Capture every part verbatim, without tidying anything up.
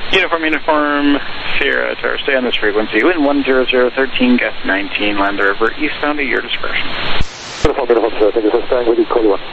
Uniform, uniform, Sierra Tower, stay on this frequency. Wind one zero zero thirteen, gust nineteen, land the river eastbound at your discretion. Uniform, uniform, sir. Thank you for staying with you, code one.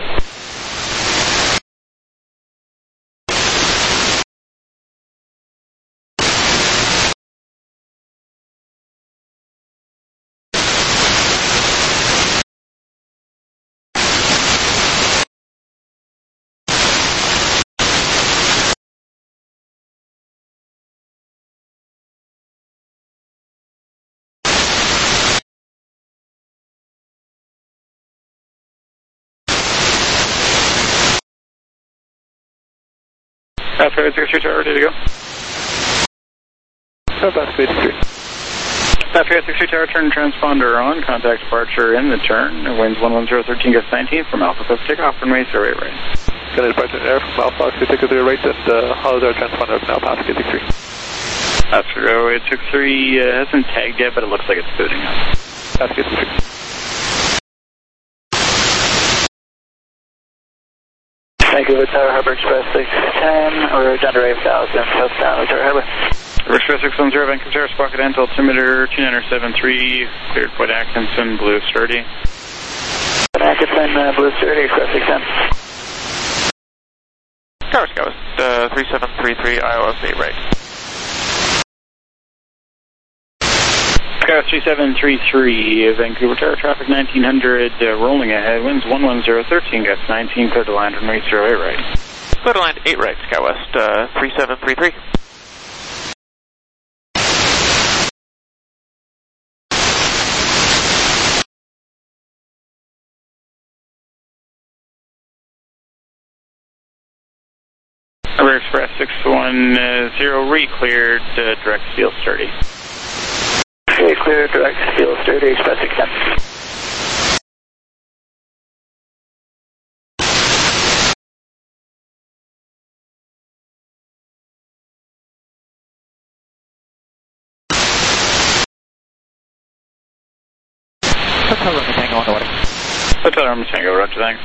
Passport six three Tower, ready to go. Passport eighty-three. Passport six three Tower, turn transponder on. Contact departure in the turn. Winds one one zero thirteen, gust nineteen from Alpha Pacific, off runway zero eight right. Got a departure air from Alpha Pacific zero right, and uh, how is our transponder now? Passport eighty-three. Passport zero eight six three uh, hasn't tagged yet, but it looks like it's booting up. Passport eighty-three. Vancouver Tower Harbor Express six ten, or down to Ray one thousand, southbound Victoria Harbor. Express six one zero, Vancouver Tower, Sprocket End, altimeter two nine seven three, cleared Point Atkinson, blue sturdy. Point Atkinson, uh, blue sturdy, Express six ten. Tower Scout, uh, three seven three three, I O S eight right. Scout three seven three three, Vancouver Tower, traffic nineteen hundred, uh, rolling ahead, winds one one zero thirteen, gust nineteen, clear to land, runway zero eight right. Clear to land eight right, Scout West, uh, three seven three three. Harbor Express six one zero, re-cleared, uh, direct steel sturdy. Okay, clear, direct steel sturdy, Express six ten. Hotel Room Tango on the way. Hotel Room Tango, roger, thanks.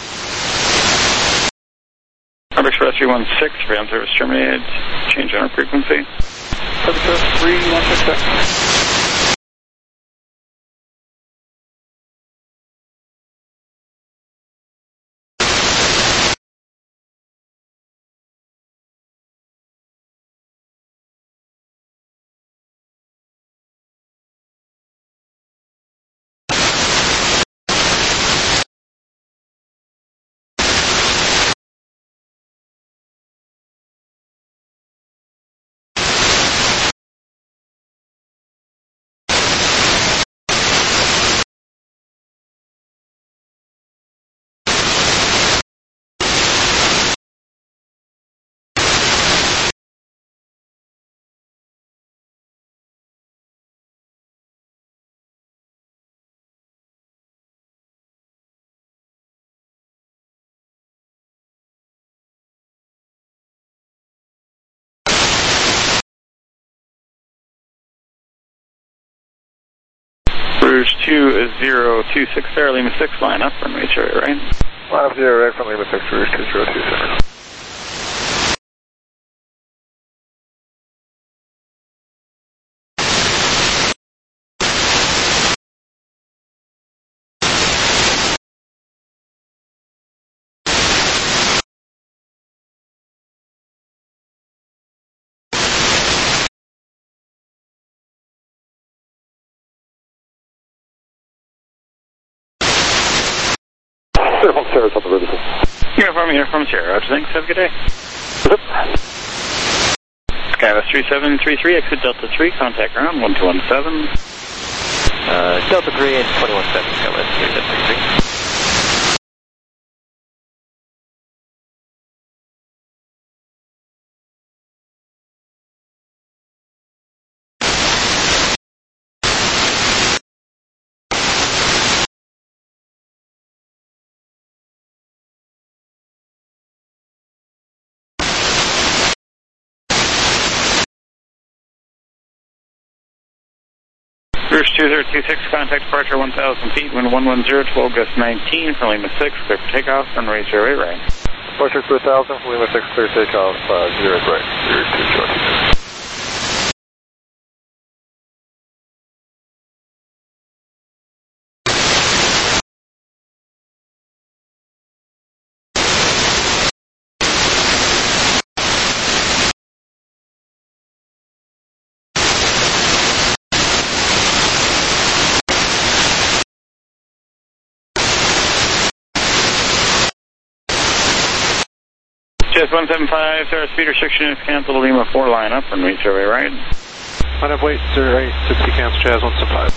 Harbor Express three one six, ground service terminated, change on frequency. Harbor Express three one six six. Rouge two zero two six, there, Lima six, line up, runway zero eight right. Line up zero right from Lima six, Rouge two zero two six. Uniform Sierra, on the road. Uniform, uniform Sierra, roger, thanks, have a good day. Yep. Skywest three seven three three, exit Delta three, contact ground one two one seven. Uh, Delta three and twenty one seven, Skywest three seven three three. Rouge two zero two six, contact departure one thousand feet, wind one one zero, twelve, gust nineteen, for Lima six, clear for takeoff, runway zero eight right. Departure two thousand, Lima six, clear takeoff, uh, zero right, zero two short. Jazz one seven five, Sarah speed restriction is canceled, Lima four line up, runway zero right. Line up, wait, zero eight, sixty cancel, Jazz one seven five.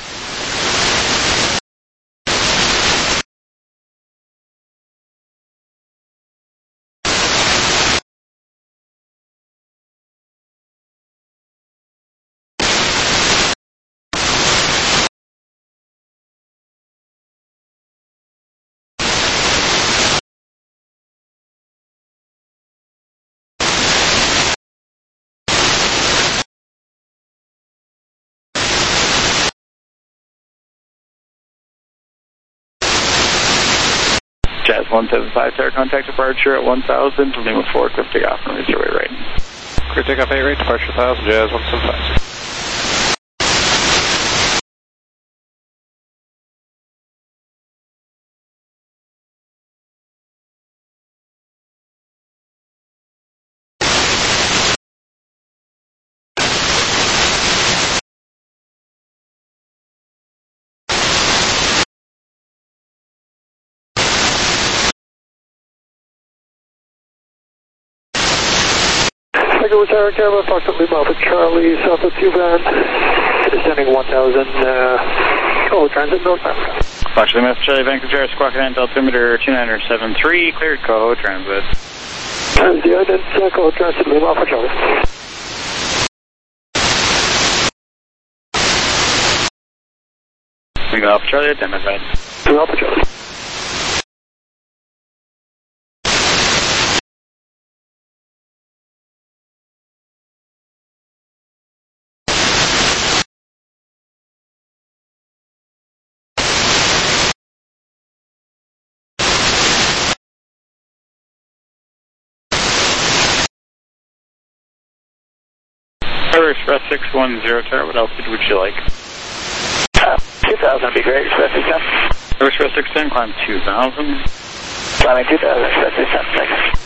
Jazz one seven five, Sarah contact departure at one thousand, Lima four, cliff takeoff, runway zero right. Clear takeoff eight right, departure one thousand, Jazz one seven five. Tiger with Sarah Caribou, approximately Alpha Charlie, Southwest U-Band, descending one thousand, uh, oh, transit northbound. Foxtrot Lima Charlie, Vancouver, Squawk Event, altimeter two nine seven three, cleared code, transit. And the ident, code, transit, Lima Alpha Charlie. Lima Alpha Charlie, identified. Lima Alpha Charlie. Tower Express six one zero, Tower, what altitude would you like? Uh, two thousand would be great, Express six ten. Tower Express six ten, climb two thousand. Climbing two thousand, Express six ten, thanks.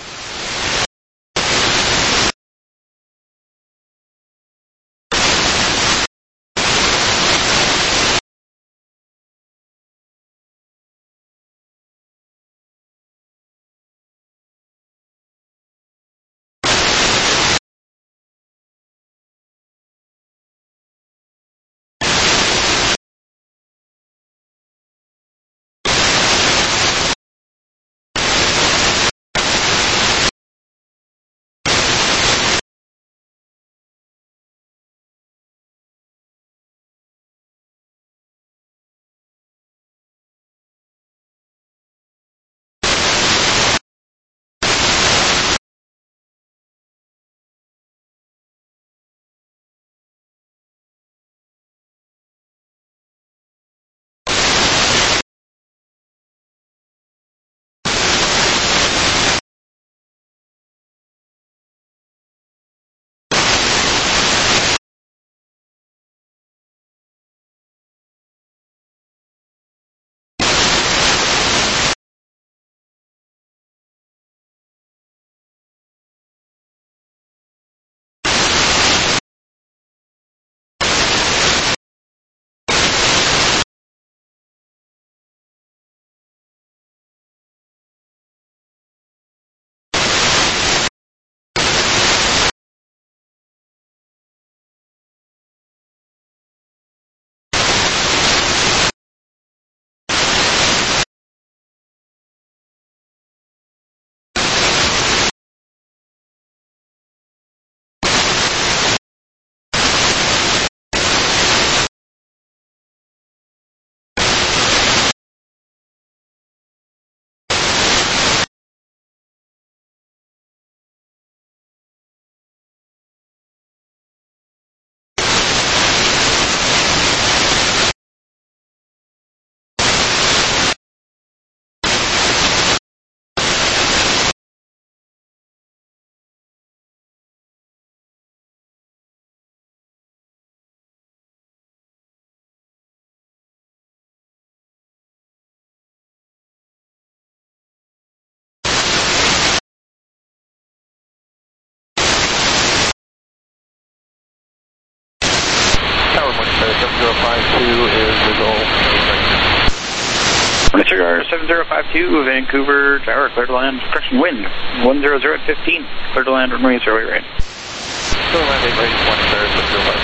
Disregard seven zero five two, Vancouver Tower, clear to land, correction wind, one zero zero at fifteen, clear to land, runway zero eight right. Clear to land, eight right, one zero zero five.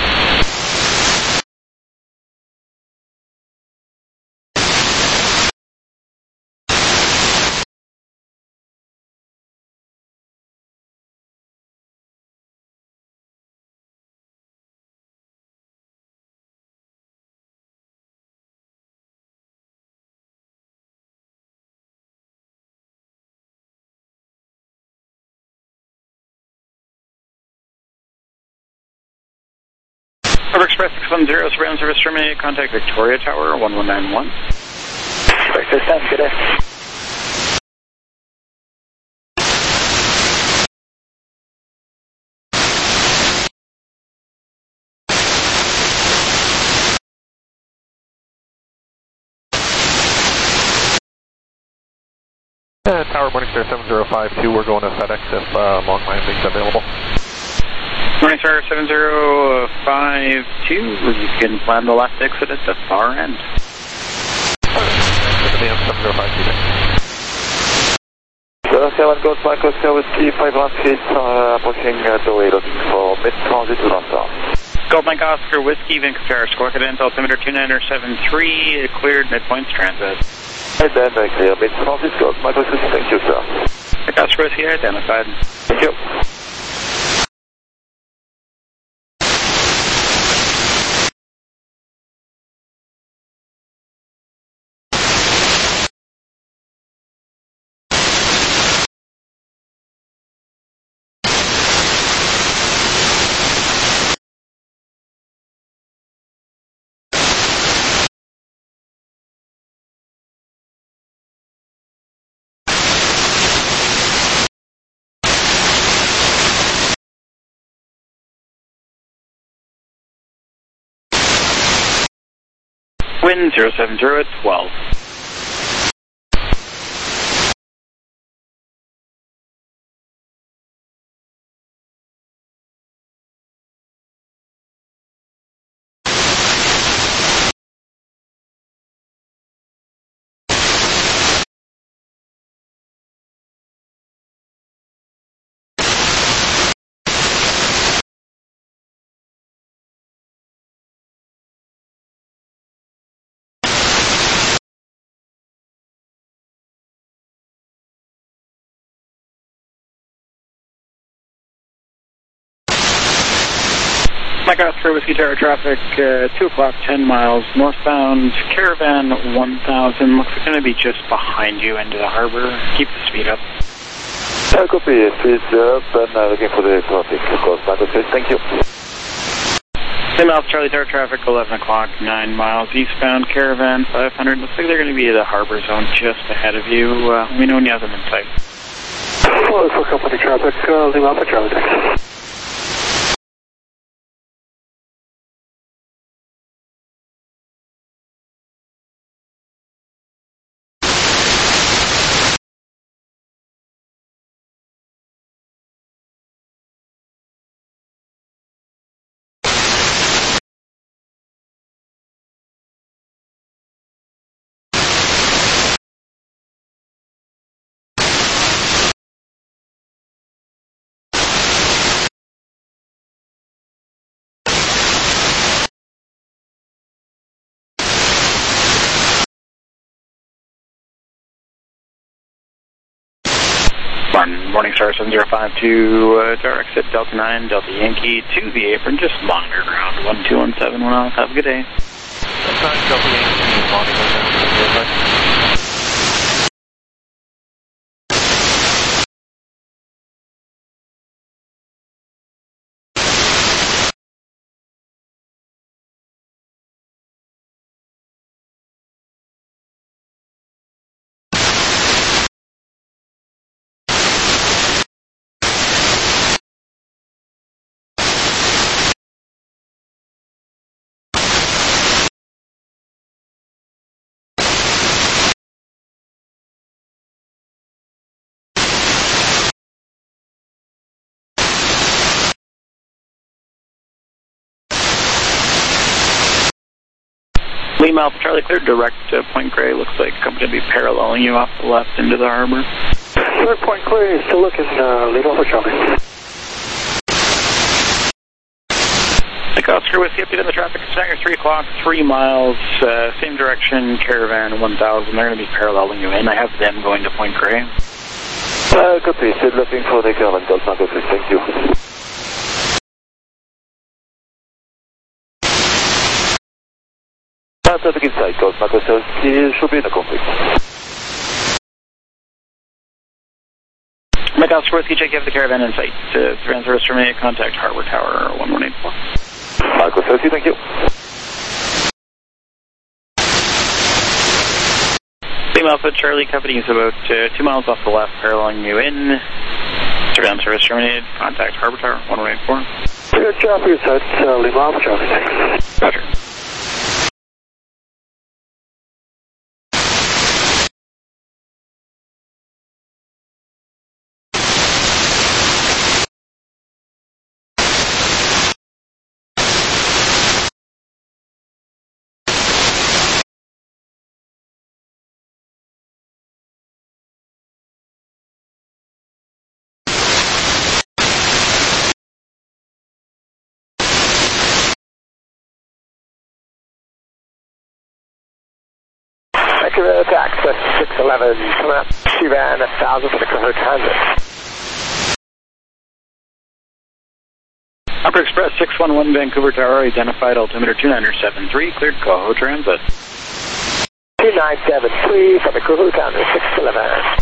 Harbor Express six one zero, surveillance service terminated, contact Victoria Tower, one one nine one. Breakfast ten, good day. Uh, Tower Morningstar seven zero five two, we're going to FedEx if uh, long landing's available. Morningstar seven zero five two, you can plan the last exit at the far end. seven zero five two. seven seven Golf Micro Whiskey five one feet, uh, approaching uh, the way, looking for mid-transit to downtown. Golf Mike Oscar Whiskey, Vancouver Tower, squawk cadence, altimeter two nine seven three, cleared midpoints transit. And then very clear, mid-transit, Golf Micro Whiskey, thank you, sir. Mike Oscar Whiskey identified. Thank you. Wind zero seven zero at twelve. Mike Oscar Whiskey Tower traffic, uh, two o'clock, ten miles northbound, Caravan one thousand, looks like it's going to be just behind you into the harbor. Keep the speed up. Uh, copy, speed up, and uh, looking for the traffic, of course, Micro Whiskey, thank you. ten miles, Charlie Tower traffic, eleven o'clock, nine miles eastbound, Caravan five hundred, looks like they're going to be the harbor zone just ahead of you. Uh, let me know when you have them in sight. Well, for company traffic, uh, leave off at Charlie, thanks. Morningstar seven zero five two, uh, to our exit, Delta nine, Delta Yankee, to the apron, just monitor ground, one two one seven one off, have a good day. Delta nine, Delta Yankee, monitor ground, Lima Alpha Charlie, cleared direct to Point Grey. Looks like I'm going to be paralleling you off the left into the harbor. Clear Point Grey, still looking, uh, Lima Alpha Charlie. Lake Oscar Whiskey, update on the traffic. Stanger three o'clock, three miles, uh, same direction, Caravan one thousand. They're going to be paralleling you in. I have them going to Point Grey. Uh, copy, still looking for the Caravan, Golf Marco six, thank you. Uh, traffic inside, Golf Marco seven, should be in the conflict. Lake Oscar Whiskey, check you have the Caravan in sight. Uh, Caravan service terminated, contact Harbor Tower one one eight four. Marco seven, thank you. Lima Alpha Charlie, company is about uh, two miles off the left, paralleling you in. Surveillance service terminated. Contact Harbor Tower one one eight four. Good job for your side, uh, Lima Alpha Charlie. Roger. Accurate access six eleven, come out, Caravan one thousand for the Coho Transit. Upper Express six one one Vancouver Tower, identified altimeter two nine seven three, cleared Coho Transit. two nine seven three for the Coho Transit, six eleven.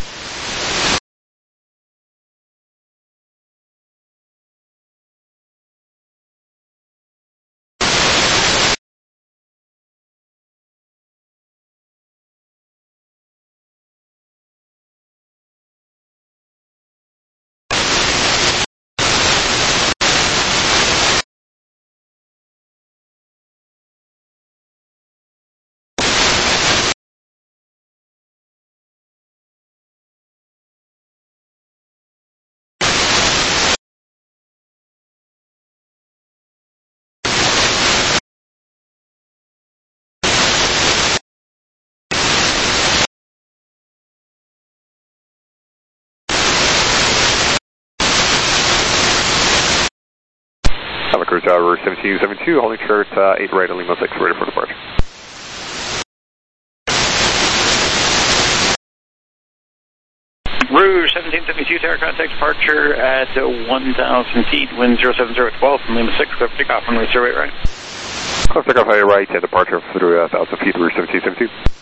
Alpha Cruise Tower seventeen seventy-two, holding short uh, eight right on Lima six, ready for departure. Rouge seventeen seventy-two, tower contact departure at one thousand feet, wind zero seven zero twelve from Lima six, clear for takeoff on Rouge zero eight right. Clear for takeoff right, and departure through one thousand feet, Rouge seventeen seventy-two.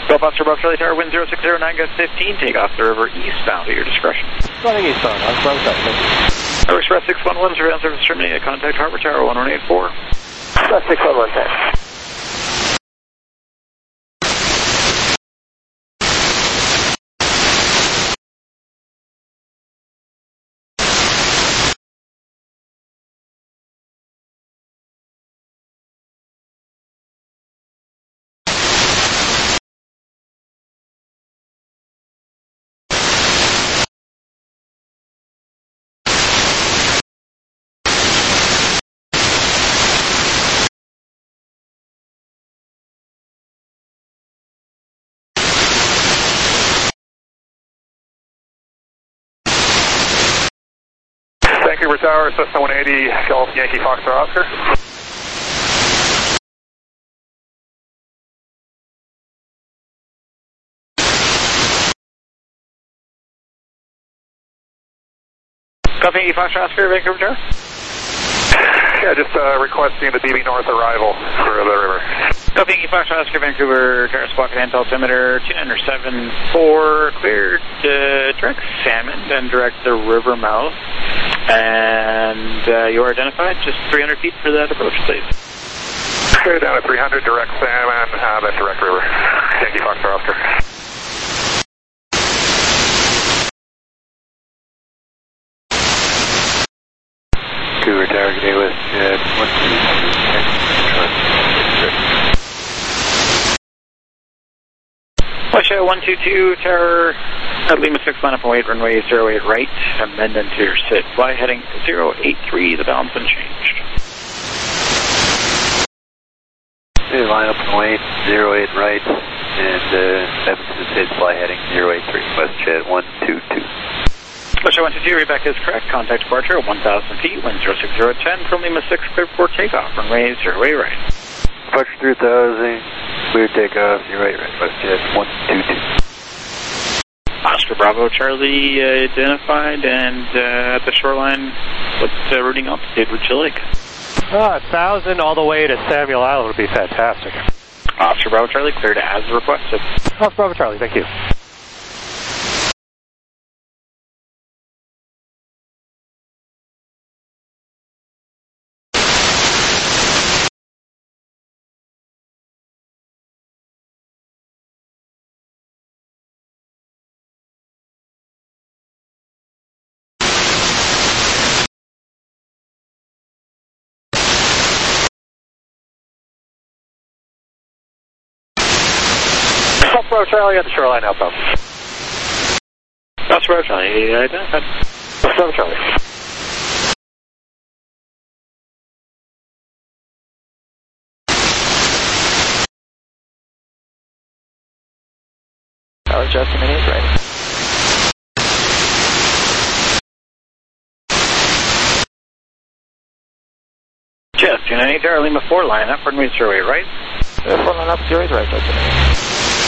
Golf Oscar above Charlie Tower, wind zero six zero nine, gust fifteen, take off the river eastbound at your discretion. Running eastbound, I'm from South. Over Express six one one, surveillance service terminated, contact Harbor Tower one one eight four. Express six one one, thanks. Vancouver Tower, Cessna one eighty, Golf Yankee Foxtrot Oscar. Golf Yankee Foxtrot Oscar, Vancouver Tower? Yeah, just uh, requesting the D B North arrival for the river. Golf Yankee Foxtrot Oscar, Vancouver Tower, squawk and altimeter two nine seven four, cleared to direct salmon, then direct the river mouth. And uh, you are identified, just three hundred feet for that approach, please. Clear down at three hundred, direct salmon, uh, then direct river. Yankee Foxtrot Oscar. Vancouver Tower, good day with uh, one two Russia one two two, Tower, at Lima six, line up and wait, runway zero eight right, amend into your sit. Fly heading zero eight three, the balance unchanged. Okay, line up and wait, zero eight right, and uh, seven to the sit, fly heading zero eight three, West Jet one two two. Russia one two two, read back is correct, contact departure at one thousand feet, wind zero six zero ten, from Lima six, clear for takeoff, runway zero eight right. Departure three thousand, clear takeoff, zero eight right, West Jet one two two. Oscar Bravo Charlie uh, identified, and uh, at the shoreline, what uh, routing altitude would you like? Uh, one thousand all the way to Samuel Island would be fantastic. Oscar Bravo Charlie, cleared as requested. Oscar Bravo Charlie, thank you. Bravo Charlie at the shoreline outbound. Oscar Bravo Charlie, identified. Bravo Charlie. Tower Justin eight right. Just two nine eight, Tower, Lima four, line up, runway zero eight right. Uh, four line up, zero eight right, Justin.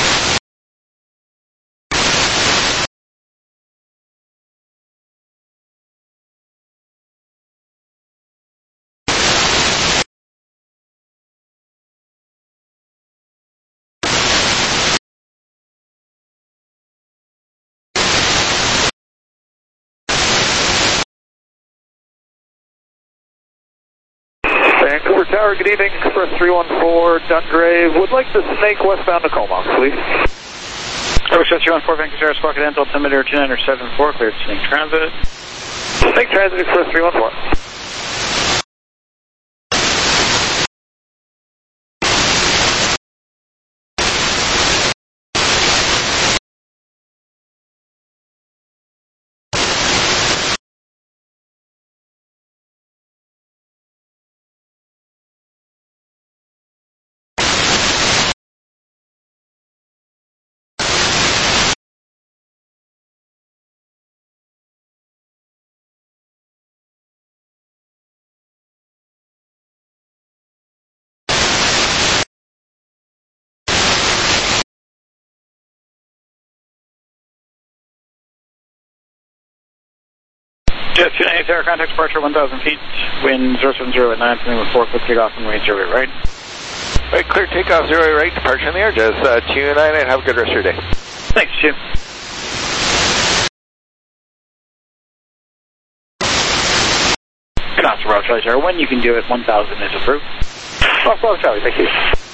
Vancouver Tower, good evening. Express three one four, Dungrave. Would like to snake westbound to Comox, please. Express three one four, Vancouver Tower, squawk and altimeter two nine seven four, cleared snake transit. Snake transit, Express three one four. Jet two nine eight, Tower, contact departure one thousand feet, wind zero seven zero at nine, Lima four, quick takeoff, runway zero eight right. Right, clear takeoff, zero right, departure in the air, just uh, two nine eight, have a good rest of your day. Thanks, Jim. Council Route Charlie, sir. When you can do it, one thousand is approved. Council Route Charlie, thank you.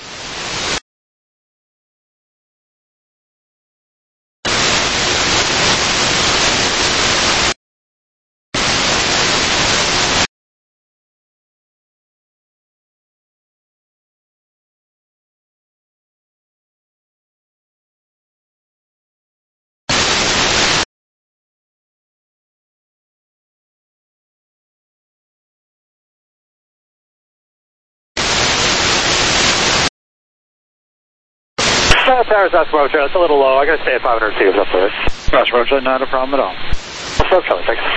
Uh, Towers, that's Road Charlie. It's a little low. I gotta stay at five hundred feet. That's all right. Cross Road Charlie, not a problem at all. That's Road Charlie, thanks.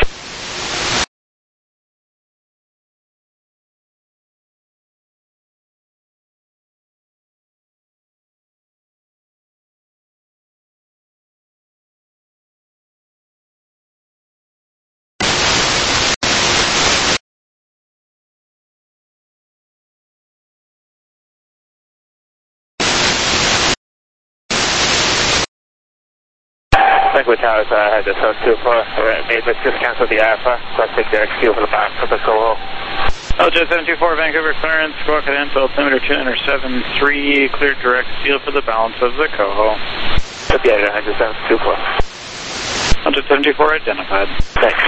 With Towers, I had this on too far. Made let's just cancel the Alpha. So I take the X-Fuel for the back for the Soho. L J seven two four, Vancouver clearance, squawk at Ansel, altimeter two nine seven three, cleared direct field for the balance of the Coho. Yeah, I just seven two four. L J seven two four identified. Thanks.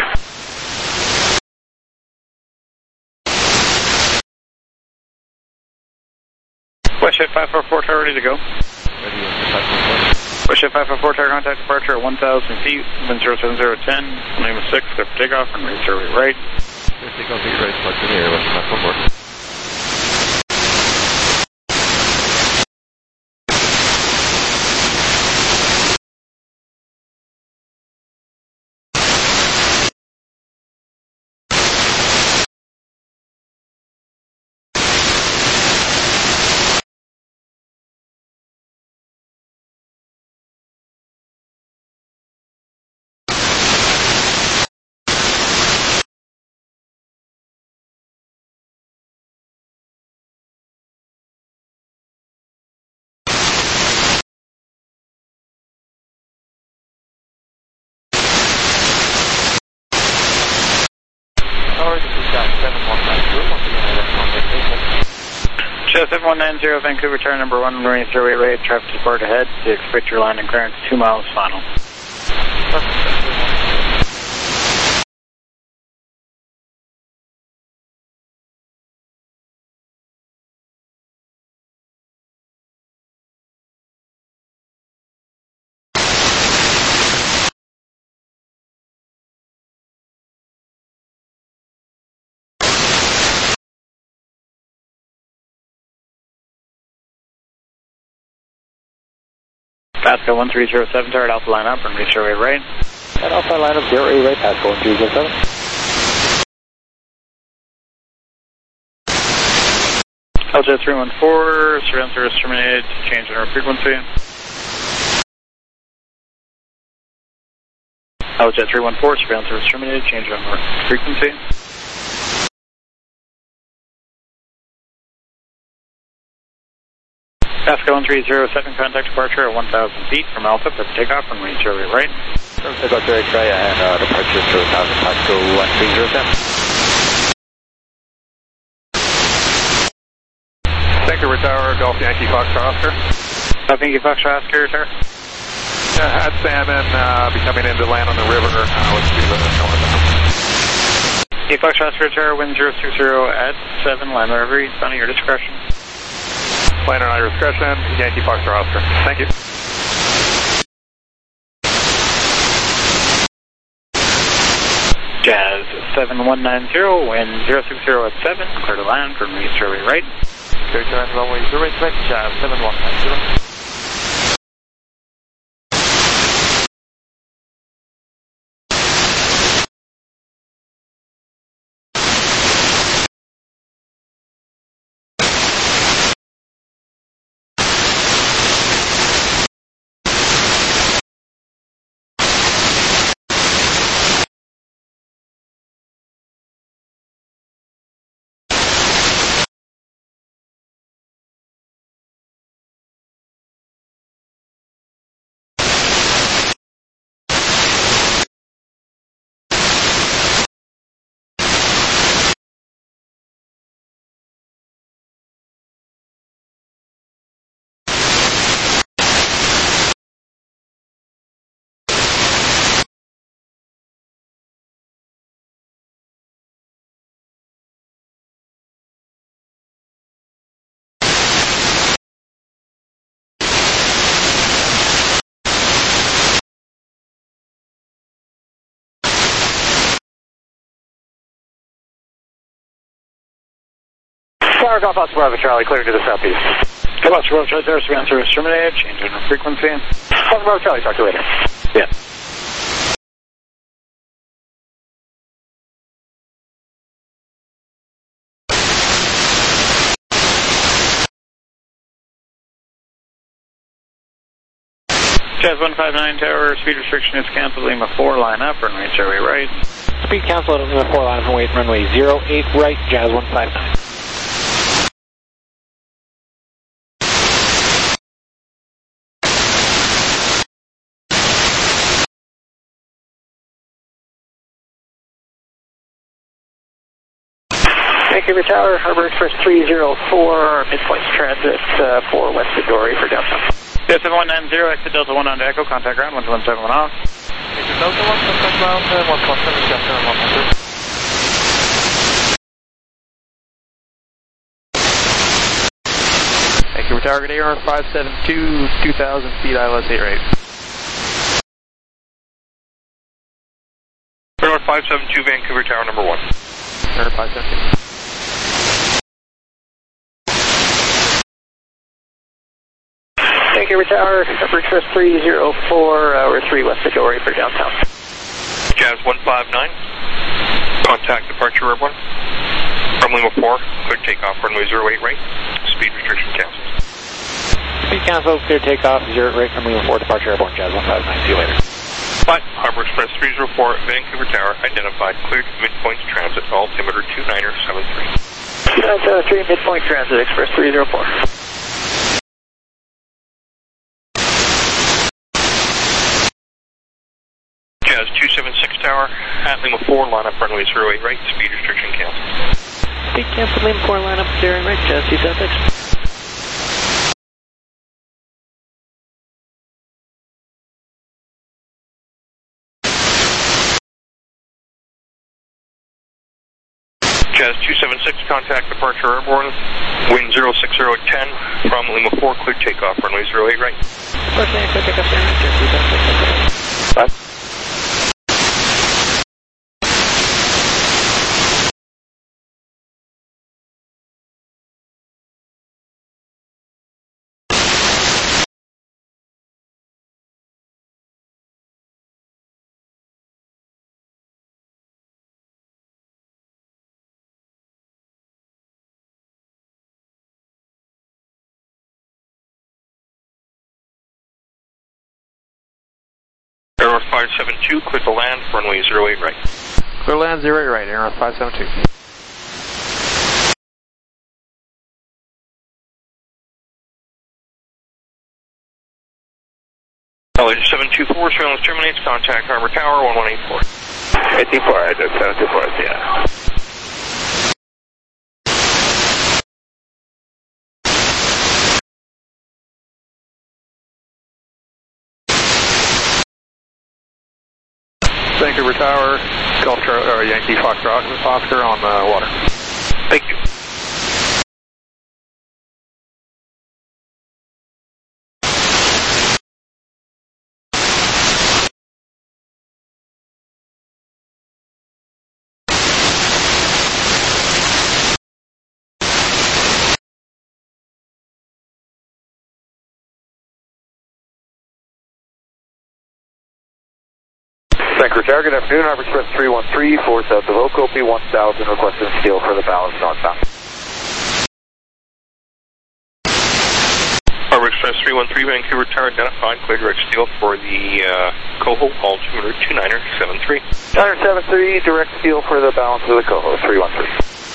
Westjet five four four, tower ready to go. Westjet five four four, tower contact departure at one thousand feet, wind zero seven zero ten, name is six, clear for takeoff, and ready survey right. Takeoff eight right, touch in the air, Westjet five four four. seven one nine zero, Vancouver, tower number one, marine survey rate, traffic support ahead, to expect your line and clearance two miles final. Pasco one three zero seven, tower at Alpha line up and reach survey right. And Alpha line up zero eight right, Pasco one three zero seven. L J three one four, surveillance service terminated, change in our frequency. L J three one four, surveillance service terminated, change in our frequency. Pasco one three zero seven, contact departure at one thousand feet from Alpha, prep takeoff and ready survey right. Takeoff direct right and uh, departure to one thousand, Pasco one three zero seven. Vancouver Tower, Golf Yankee Foxtrot Oscar. Golf Yankee Foxtrot Oscar, tower. Yeah, had salmon uh, be coming in to land on the river. Uh, let's do the north. Yankee Foxtrot Oscar, tower, wind zero six zero at seven, land the river, eastbound at your discretion. Plan on your discretion, Yankee Foxtrot Oscar. Thank you. Jazz seven one nine zero, wind zero six zero at seven, clear to land from ready survey right. Clear to land runway zero eight right, Jazz seven one nine zero. Tower, Golf Oscar Bravo Charlie, clear to the southeast. Golf Oscar Bravo Charlie, Tower, span service terminated, change in frequency. Oscar Bravo Charlie, talk to you later. Yeah. Jazz one five nine Tower, speed restriction is canceled, Lima four, line up, runway zero eight right. Speed canceled, Lima four, line up, and wait, runway zero eight right, Jazz one five nine. Vancouver Tower, Harbor Express three zero four, midpoint transit uh, for West Midori for downtown. seven one nine zero, exit Delta one on to Echo, contact ground, one two one seven one off. Exit Delta one, contact ground, one two one seven, Delta one hundred. Vancouver Tower, good air, five seven two, two thousand feet, I L S eight right. Air five seven two, Vancouver Tower, number one. Air five seven two. Vancouver Tower, Harbor Express three zero four, hour three West Midori for downtown. Jazz one five nine, contact departure airborne. From Lima four, clear takeoff, runway zero eight right, speed restriction canceled. Speed canceled, clear takeoff, zero right from Lima four, departure airborne, Jazz one five nine, see you later. Bye. Harbor Express three zero four, Vancouver Tower, identified, cleared midpoint transit, altimeter two niner seven three. That's uh, three midpoint transit, Express three zero four. Jazz two seven six Tower, at Lima four, line up runway zero eight right, speed restriction canceled. Speed canceled, Lima four, line up, zero right, Jazz two seven six. Jazz two seven six, contact departure airborne, wind zero six zero ten, from Lima four, clear takeoff, runway zero eight right. First name, clear takeoff, zero right, Jazz two seven six. Bye. Air five seven two, clear to land, runway zero eight right. Clear land, zero eight right, Air five seven two. L H seven two four, surveillance terminates, contact Harbor Tower, one one eight four. eight four, I did seven two four, yeah. Vancouver Tower, Golf Charlie, or Yankee Foxtrot, Oscar on the water. Thank you. Vancouver Tower, good afternoon. Harbor Express three one three, four south of Oco, P one thousand, requesting steel for the balance northbound. Harbor Express three one three, Vancouver Tower, identified, clear direct steel for the uh, Coho, altimeter two niner seven three. niner seven three, direct steel for the balance of the Coho, three one three.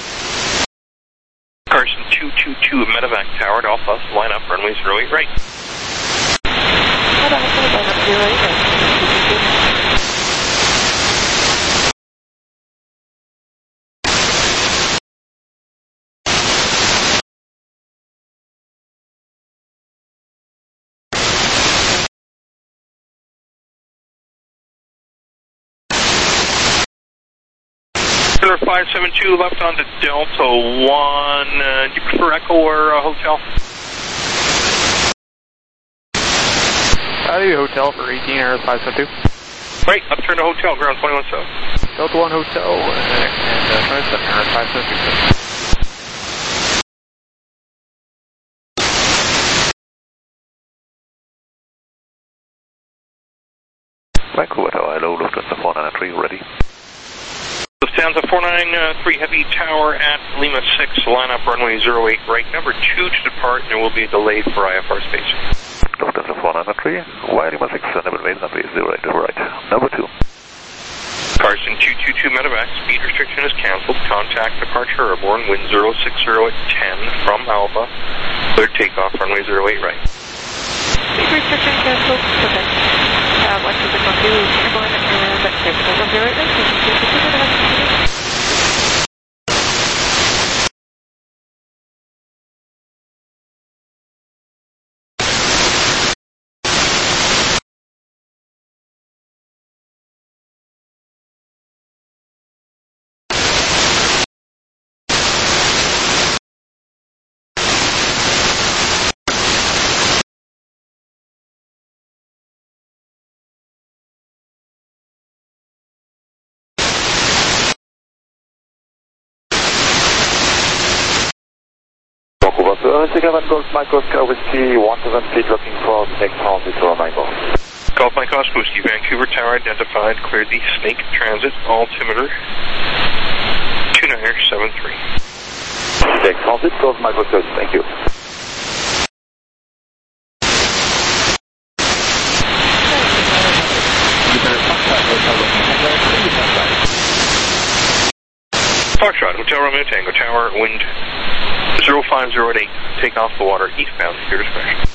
Carson two two two, Medevac Tower, Alpha, line up, runway zero eight right. Hold on, hold on, zero eight right. five seven two, left onto Delta one. Uh, do you prefer Echo or uh, Hotel? I do hotel for eighteen, Air five seven two. Right, upturn to Hotel, ground twenty one seven. Delta one Hotel, and, and uh, twenty-seven, Air five seven two. Vancouver Tower, hello, Lufthansa four nine three, ready. Lufthansa four nine three Heavy Tower at Lima six, line up runway zero eight right, number two to depart, and there will be a delay for I F R space. Lufthansa four nine three, via Lima six, level eight, runway zero eight right, number two. Carson two two two medevac, speed restriction is cancelled, contact departure airborne, wind zero six zero at ten from Alpha, clear takeoff, runway zero eight right. Speed restriction cancelled, perfect. Uh, one two six one two, airborne, and clear takeoff, zero eight right, Seven Golf Mike Oscar Whiskey, one thousand feet looking for Snake Transit for Michael. Golf Mike Oscar Whiskey, Vancouver Tower identified, cleared the Snake Transit altimeter two nine seven three. Snake Transit, Golf Mike Oscar, thank you. Foxtrot, Hotel Romeo Tango Tower, wind zero five zero eight, take off the water eastbound, your discretion.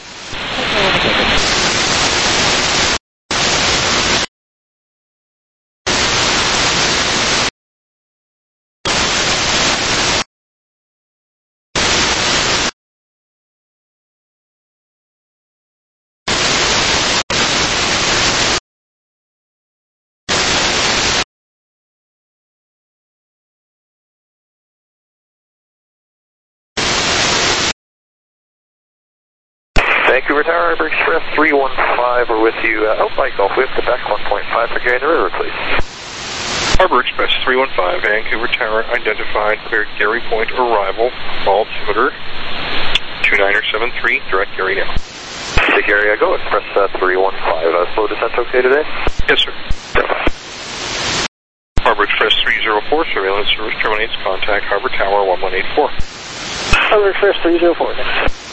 Vancouver Tower, Harbor Express three one five, we're with you. Uh, out by Gulf, we have Quebec one point five for Gary in the river, please. Harbor Express three one five, Vancouver Tower identified, cleared Gary Point arrival, altimeter two nine seven three, direct Gary now. To Gary, I go, Express uh, three one five, uh, slow descent okay today? Yes, sir. Harbor Express three zero four, surveillance service terminates, contact Harbor Tower one one eight four. Harbor Express three zero four, thanks.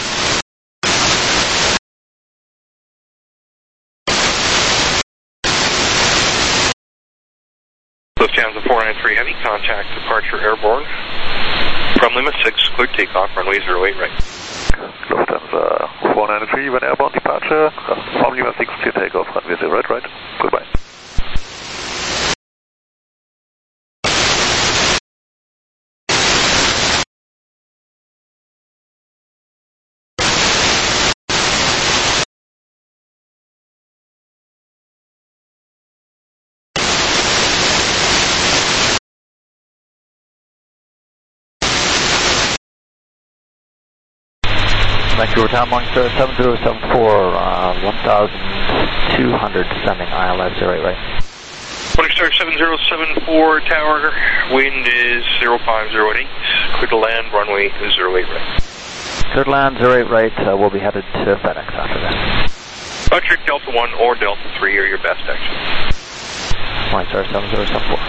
Lufthansa four nine three Heavy, contact departure airborne from Lima six, clear takeoff, runway zero eight right. Lufthansa four nine three, when airborne departure, from Lima six, clear takeoff, runway zero eight right, goodbye. Vancouver Town, Morningstar seven zero seven four, uh, one thousand two hundred, descending I L S zero eight right. Morningstar seven zero seven four, tower, wind is zero five zero eight, clear to land, runway zero eight right. Clear to land, zero eight right, uh, we'll be headed to FedEx after that. Electric Delta one or Delta three are your best actions. Morningstar seven zero seven four.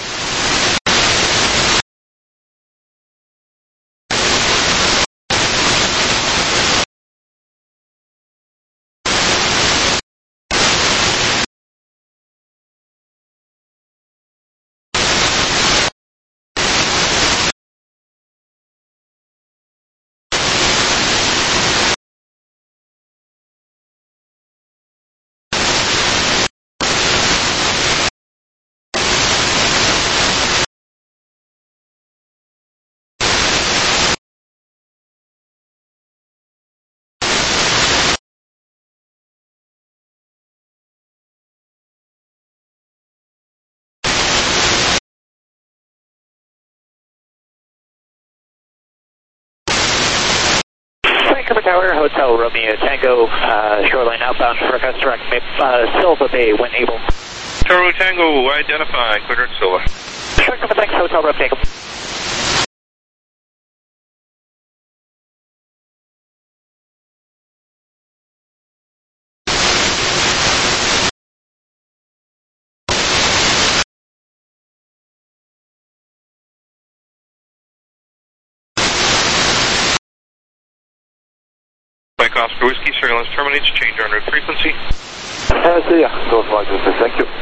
Vancouver Tower, Hotel Romeo Tango, uh, shoreline outbound for customer uh, Silva Bay when able. Tower Tango, identify, clear at Silva. Thanks, Hotel Romeo Tango. Quebec Oscar Whiskey, surveillance terminates, change en route frequency. Uh, see ya. Go flight, thank you.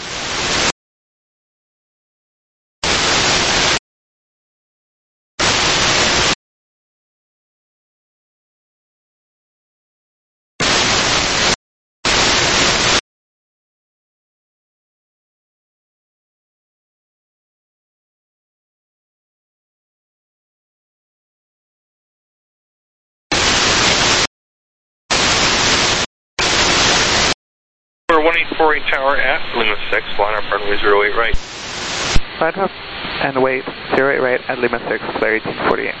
one eight four eight tower at Lima six, line up runway zero eight right. Line up and wait, zero eight right at Lima six, clear eighteen forty-eight.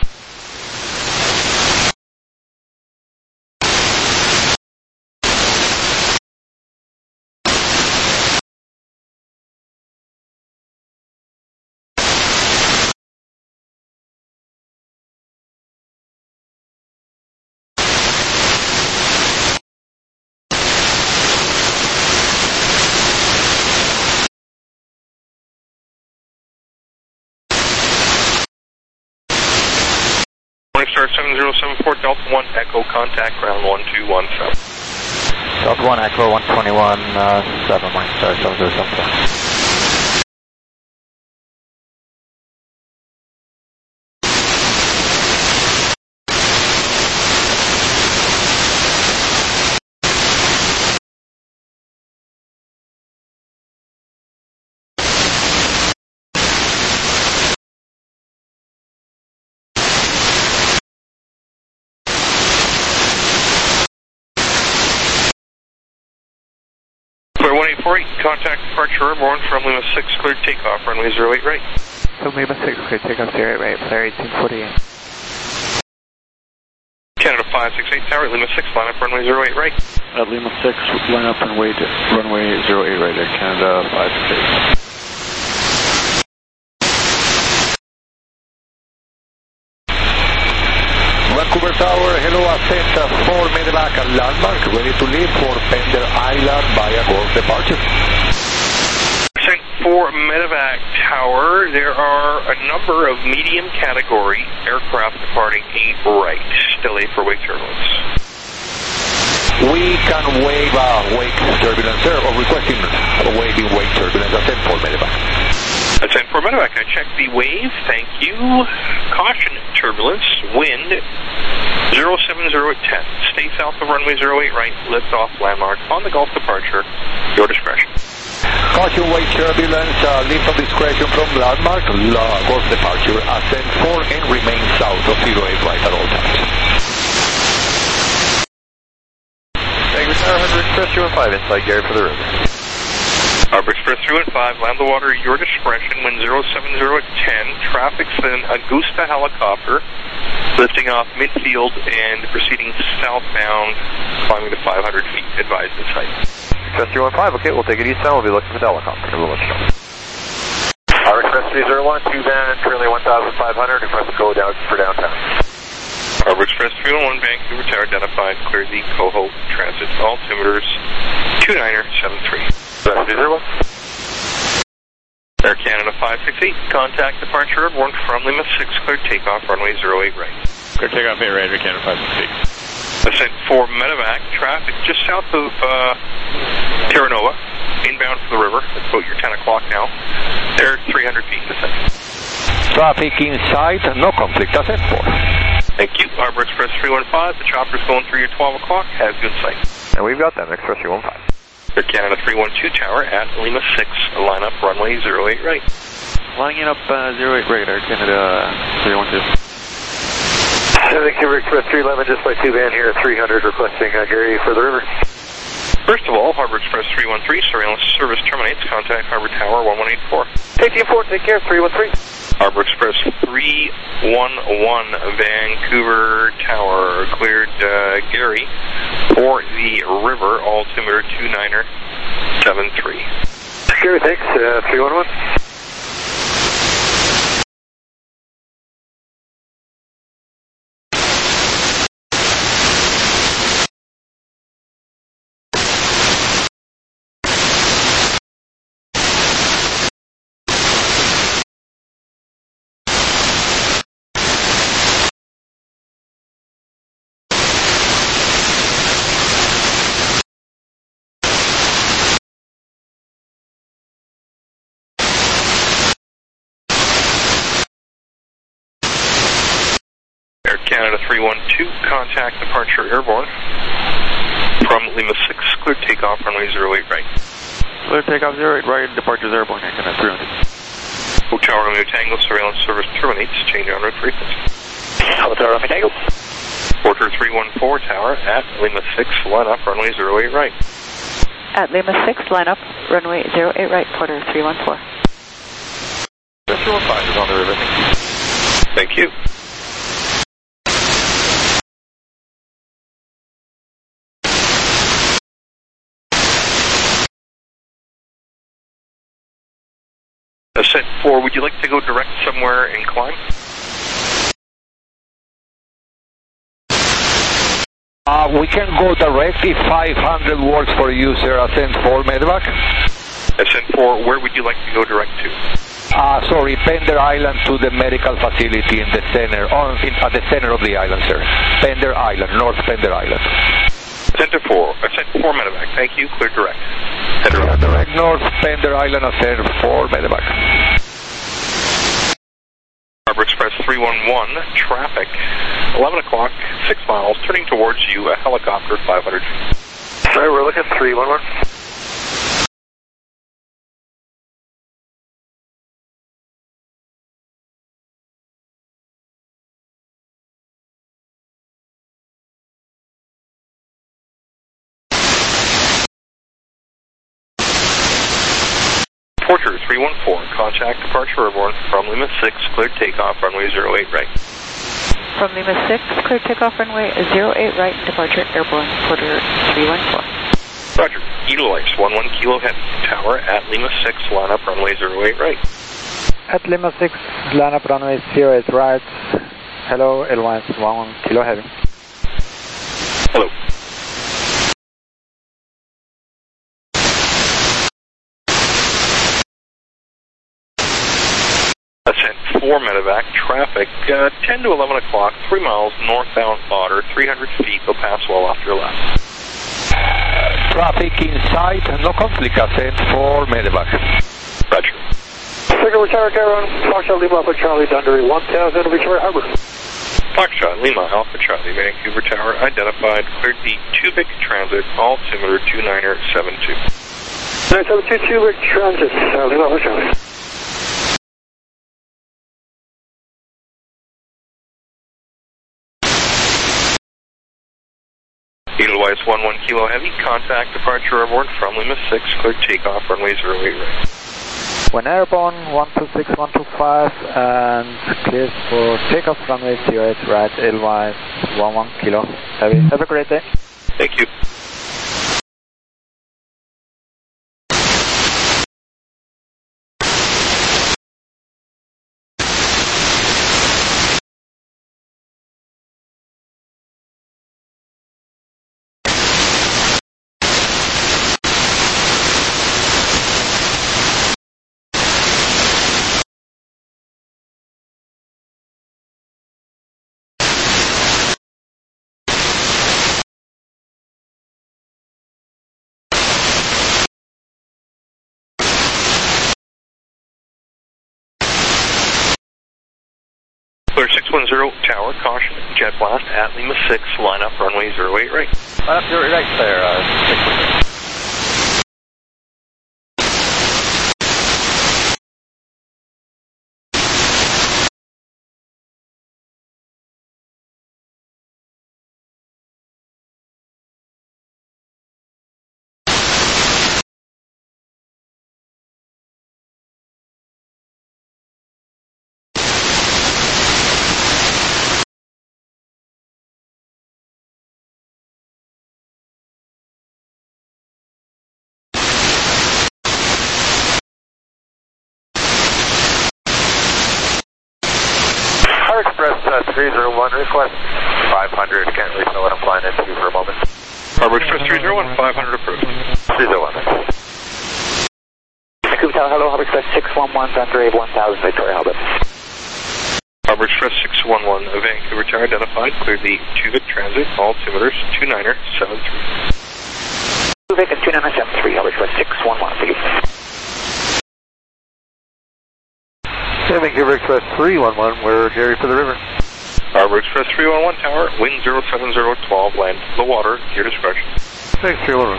Star seven zero seven four Delta one Echo, contact ground one two one seven. Delta one Echo one twenty-one, uh, seven, Morningstar seven zero seven four. one eight four eight, contact departure airborne from Lima six, cleared takeoff, runway zero eight right. From Lima six, cleared takeoff, zero eight right, clear eighteen forty-eight. Canada five six eight tower, Lima six, line up runway zero eight right. At Lima six, line up and wait, runway zero eight right at Canada five six eight. Vancouver Tower, hello, ascent for medevac and landmark, ready to leave for Pender Island via Gulf departure. Ascent for medevac tower, there are a number of medium category aircraft departing eight right, still eight for wake turbulence. We can waive uh, wake turbulence, sir, or requesting a waiving wake turbulence, ascent for medevac. Ascent for medevac, I checked the wave, thank you. Caution turbulence, wind zero seven zero at ten. Stay south of runway zero eight right, lift off landmark on the Gulf departure, your discretion. Caution wake turbulence, uh, lift of discretion from landmark, uh, Gulf departure, ascent for and remain south of zero eight right at all times. Thank you, Tower Harbor Express three one five, inside Gary for the river. Harbor Express three one five, land the water, your discretion, wind zero seven zero at ten, traffic's an Augusta helicopter, lifting off midfield and proceeding southbound, climbing to five hundred feet, advised in sight. Express three one five, okay, we'll take it eastbound, we'll be looking for the helicopter, we'll let you know. Harbor Express three zero one, two van, currently one thousand five hundred, request to go down for downtown. Harbor Express three one one, Vancouver Tower identified, clear the Coho transit, altimeters two niner seven three. three zero one. Air Canada five six eight, contact departure airborne from Lima six, clear takeoff, runway zero eight right. Clear takeoff eight right, Air Canada five six eight. Ascent for medevac, traffic just south of uh, Terra Nova, inbound for the river, it's about your ten o'clock now. They're three hundred feet descent. Traffic inside, no conflict, ascent for. Thank you, Harbor Express three one five, the chopper's going through your twelve o'clock, has good sight. And we've got them, Express three one five. Air Canada three one two tower at Lima six, line up runway zero eight right. Lining up uh, zero eight right, Air Canada three one two. Vancouver Express three eleven, just by two van here at three hundred, requesting uh, Gary for the river. First of all, Harbor Express three one three, surveillance service terminates, contact Harbor Tower one one eight four. eighteen four, take care, three one three. Harbor Express three one one, Vancouver Tower, cleared uh, Gary for the river, altimeter two niner seven three. Gary, thanks, uh, three one one. Air Canada three one two, contact departure airborne. From Lima six, clear takeoff, runway zero eight right. Clear takeoff zero eight right, departure airborne, Air Canada three one two. Hotel Romeo Tango, surveillance service terminates, change en route frequency. Hotel Romeo Tango. Porter three one four, tower at Lima six, line up, runway zero eight right. At Lima six, line up, runway zero eight right, Porter three one four. three one five is on the river. Thank you. Ascent four, would you like to go direct somewhere and climb? Uh, we can go directly, five hundred works for you, sir, Ascent four, medevac. Ascent four, where would you like to go direct to? Uh, sorry, Pender Island to the medical facility in the center, on, in, at the center of the island, sir. Pender Island, North Pender Island. Center four, Ascent four, medevac, thank you, clear direct. Head direct. direct. North Pender Island, Ascent four, medevac. Harbor Express three one one, traffic, eleven o'clock, six miles, turning towards you, a helicopter, five hundred feet. Sorry, we're looking at three one one. Porter three one four, contact departure airborne from Lima six, cleared takeoff, runway zero eight right. From Lima six, cleared takeoff, runway zero eight right, departure airborne, Porter three one four. Roger, Edelweiss one one kilo heavy, tower at Lima six, line up runway zero eight right. At Lima six, line up runway zero eight right. Hello, Edelweiss one one kilo heavy. Hello. Ascent four, medevac, traffic, uh, ten to eleven o'clock, three miles, northbound Otter, three hundred feet, go pass well off your left. Traffic inside, no conflict, Ascent four, medevac. Roger. Second Tower Caron, Foxtrot Lima Alpha Charlie, Dundee one thousand, Victoria Harbor. Foxtrot Lima Alpha Charlie, Vancouver Tower, identified, cleared the Tubic Transit, altimeter two niner seven two. nine seven two, Tubic Transit, uh, Lima Alpha Charlie. Edelweiss one one kilo heavy, contact departure airborne from Lima six, cleared takeoff, runway zero eight right. When airborne, one two six, one two five, and cleared for takeoff, runway zero eight right, Edelweiss one one kilo heavy. Have a great day. Thank you. Clear six one zero, tower, caution, jet blast at Lima six, line up runway zero eight right. Line up zero eight right, clear, uh, six one zero. Express uh, three zero one, request five hundred, can't really know what I'm flying into for a moment. Harbor Express three zero one, five hundred approved. three zero one. Vancouver Tower, hello, Harbor Express six one one, Thunder one thousand, Victoria Harbor. Harbor Express six one one, Vancouver Tower identified, cleared the Tubic Transit, altimeters two niner seven three. Tubic and two niner seven three, Harbor Express six one one, thank you. Vancouver Express three one one, we're Gary for the river. Harbor Express three one one Tower, wind zero seven zero twelve, land the water, your discretion. Thanks, three one one.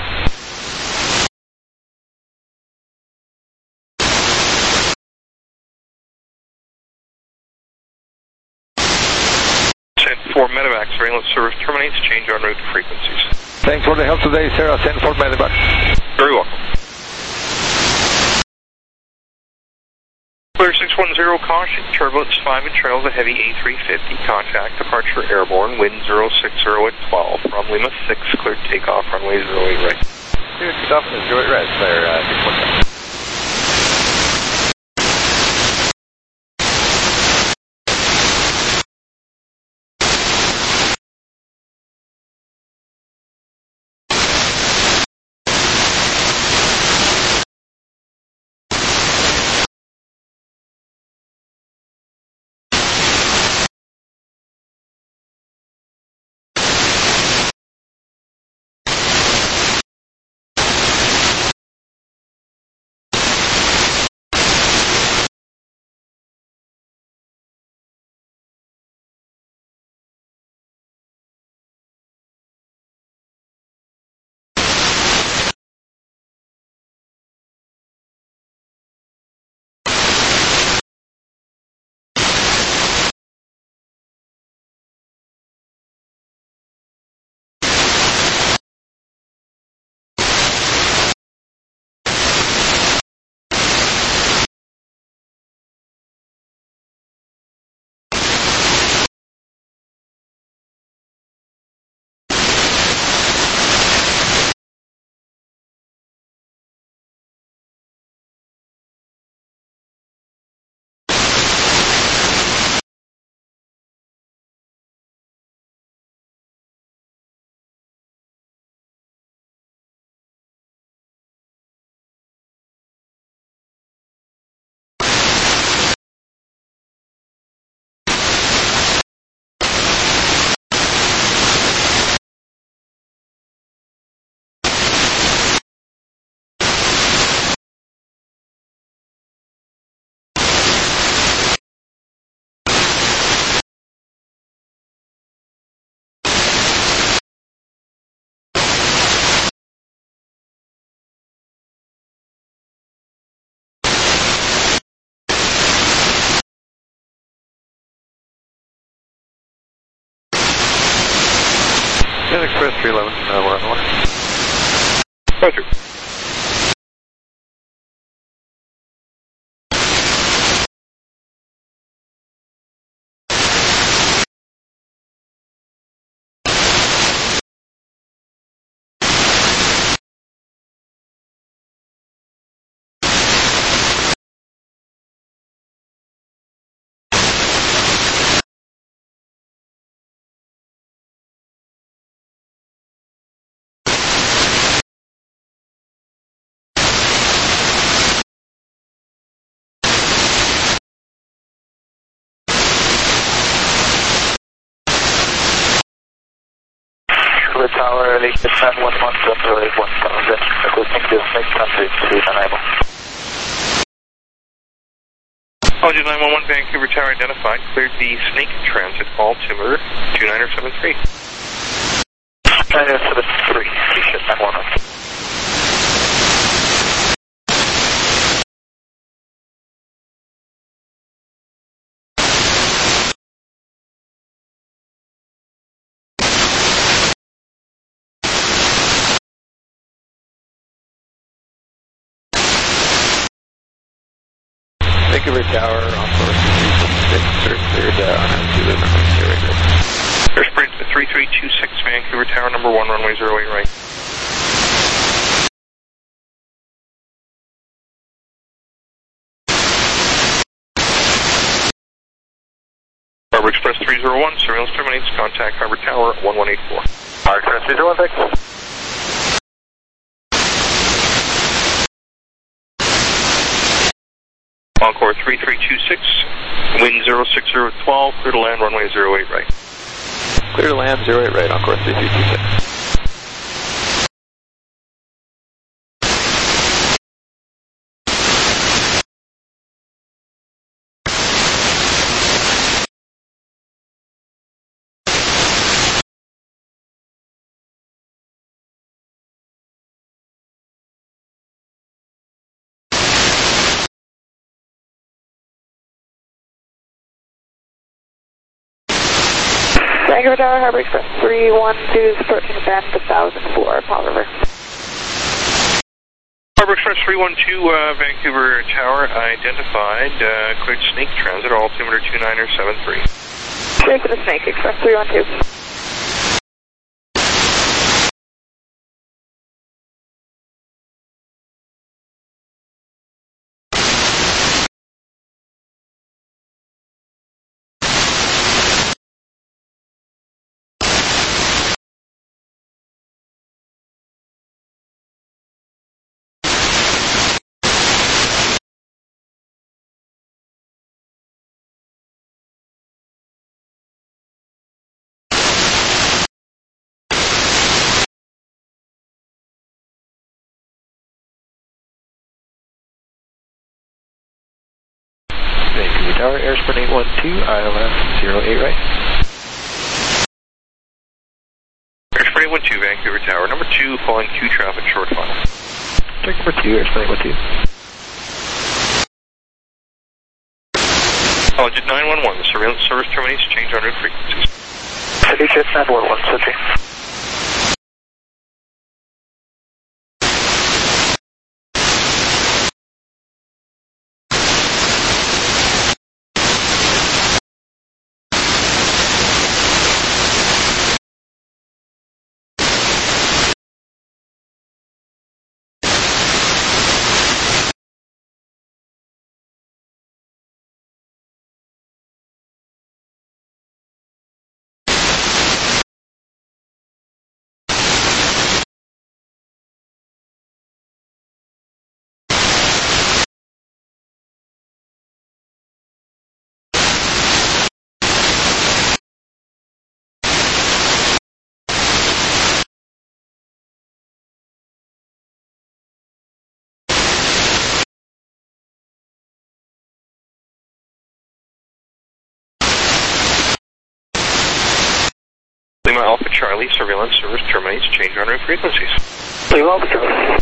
Send for medevac, surveillance service terminates, change en route frequencies. Thanks for the help today, Sarah. Send for medevac. Very welcome. Clear six one zero, caution, turbulence five and trails a heavy A three fifty, contact, departure airborne, wind zero six zero at twelve, from Lima six, clear takeoff, runway zero eight right. Clear takeoff, zero eight right, clear uh, six one seven. Express three eleven, uh, we're on the line. Roger. The tower, Lake ten one one zero eight one thousand, requesting to snake transit to enable. Apology nine one one, Vancouver Tower identified, cleared the snake transit, altimeter two nine seven three. nine seven three, station nine one one. Vancouver Tower, on course three three six, cleared uh, on two runway zero eight right. Air Sprint three three two six, Vancouver Tower, number one, runway zero eight right. Harbor Express three zero one, surveillance terminates, contact Harbor Tower one one eight four. Harbor Express three zero one, thanks. Encore three three two six, wind zero six zero twelve, clear to land, runway zero eight right. Clear to land, zero eight right, Encore three three two six. Vancouver Tower, Harbor Express three one two, approaching bend one thousand four, Paul River. Harbor Express three one two, uh, Vancouver Tower, identified, uh, cleared Snake Transit, altimeter two niner seven three. Clear for the Snake, Express three one two. Vancouver Tower, Airspan eight one two, I L S zero eight right. Airspan eight one two, Vancouver Tower, number two, following Q traffic, short final. Check number two, Airspan eight one two. Longitude nine one one, surveillance service terminates, change en route frequencies. City Jet nine one one, City. Lima Alpha Charlie, surveillance service terminates, change en route frequencies. Lima Alpha Charlie.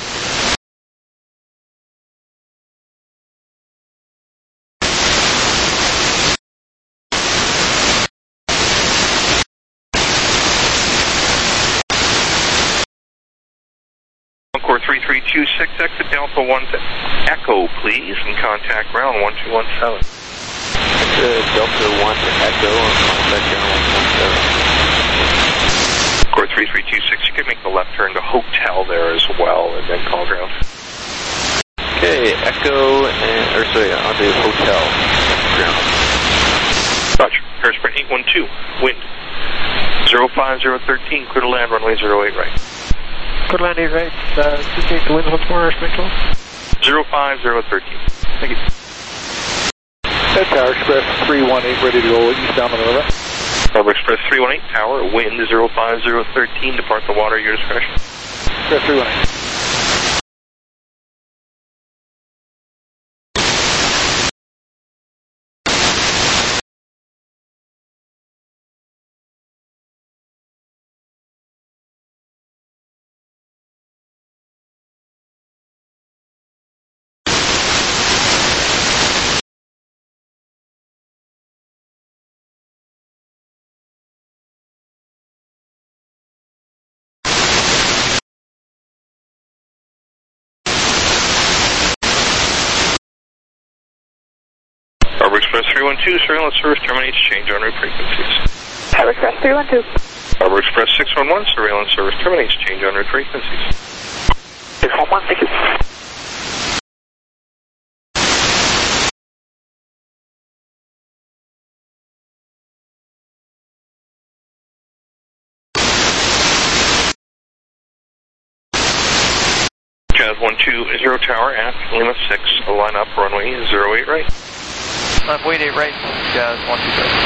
Encore three three two six, exit Delta one to Echo, please, and contact ground one two one seven. Exit Delta one to Echo, and contact ground one two one seven. Core three three two six, you can make the left turn to Hotel there as well, and then call ground. Okay, Echo, and, or sorry, on the Hotel, ground. Roger, Airspan eight one two, wind, zero five zero thirteen, clear to land, runway zero eight right. Clear to land eight right, uh, two take the wind once more, Airspan twelve. zero five zero thirteen. Thank you. Head Tower Express three one eight, ready to go eastbound on the river. Harbor Express three one eight, tower, wind zero five zero thirteen, depart the water, your discretion. Express three one eight. Harbor Express three one two, surveillance service terminates, change en route frequencies. Harbor Express three one two. Harbor Express six one one, surveillance service terminates, change en route frequencies. six one one, thank you. Jazz one two zero tower at Lima six, line up runway zero eight right. Runway eight right, Jazz one two zero.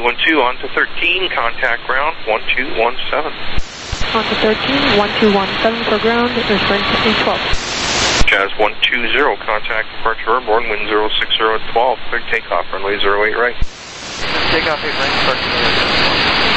one two, on to thirteen, contact ground, one two one seven. On to thirteen, one two one seven for ground, referring to eight twelve. Jazz one two zero, contact departure airborne, wind zero six zero at twelve, clear takeoff, runway zero eight right. Takeoff eight right, departure.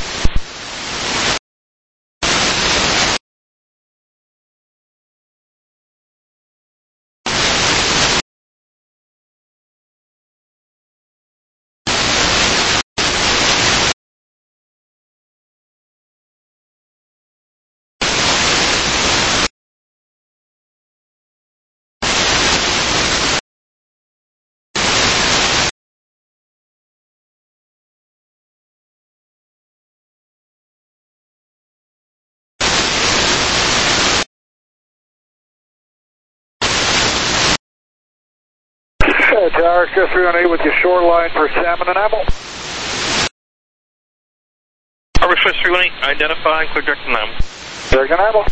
Uh, Tower Express three one eight with your shoreline for salmon and ammo. Harbor Express three one eight, identify, clear direct and ammo. Direct and ammo.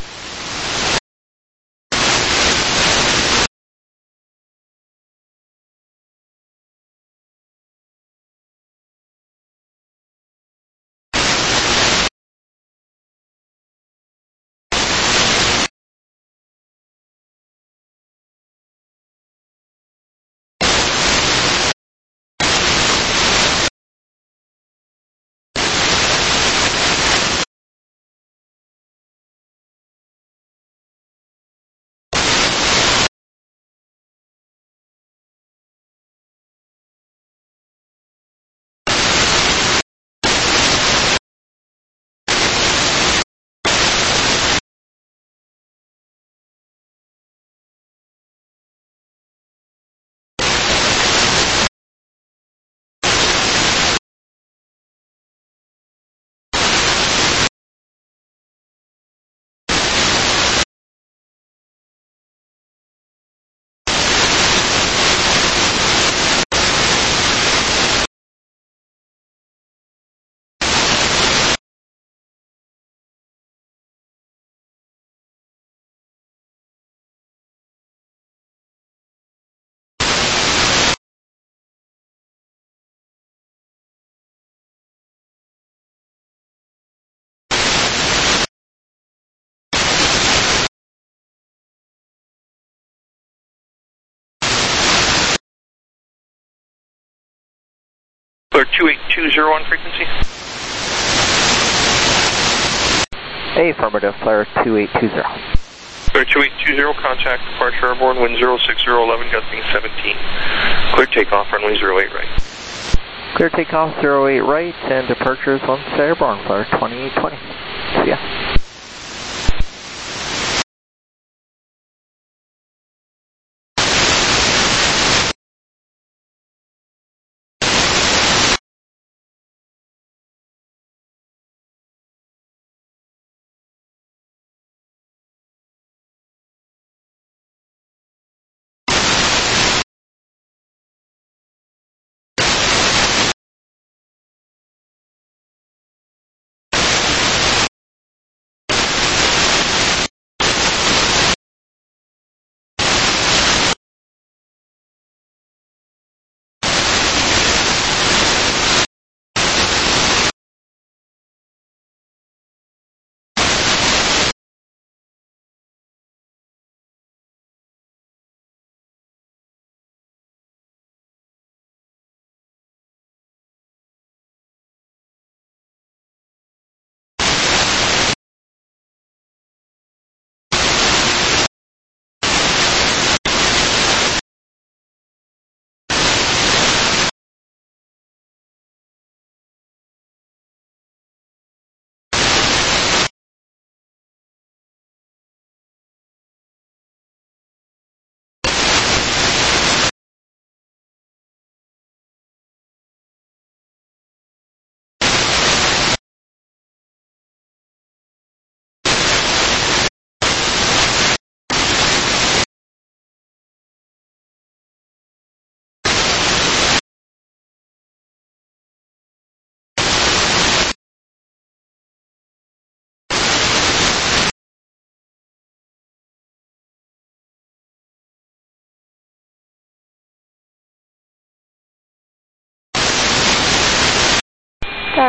Clear two eight two zero on frequency. Affirmative, flare two eight two zero. Clear two eight two zero, contact departure airborne, wind zero six zero eleven, gusting seventeen. Clear takeoff, runway zero eight right. Clear takeoff zero eight right and departure is one airborne, flare twenty-eight twenty. See ya.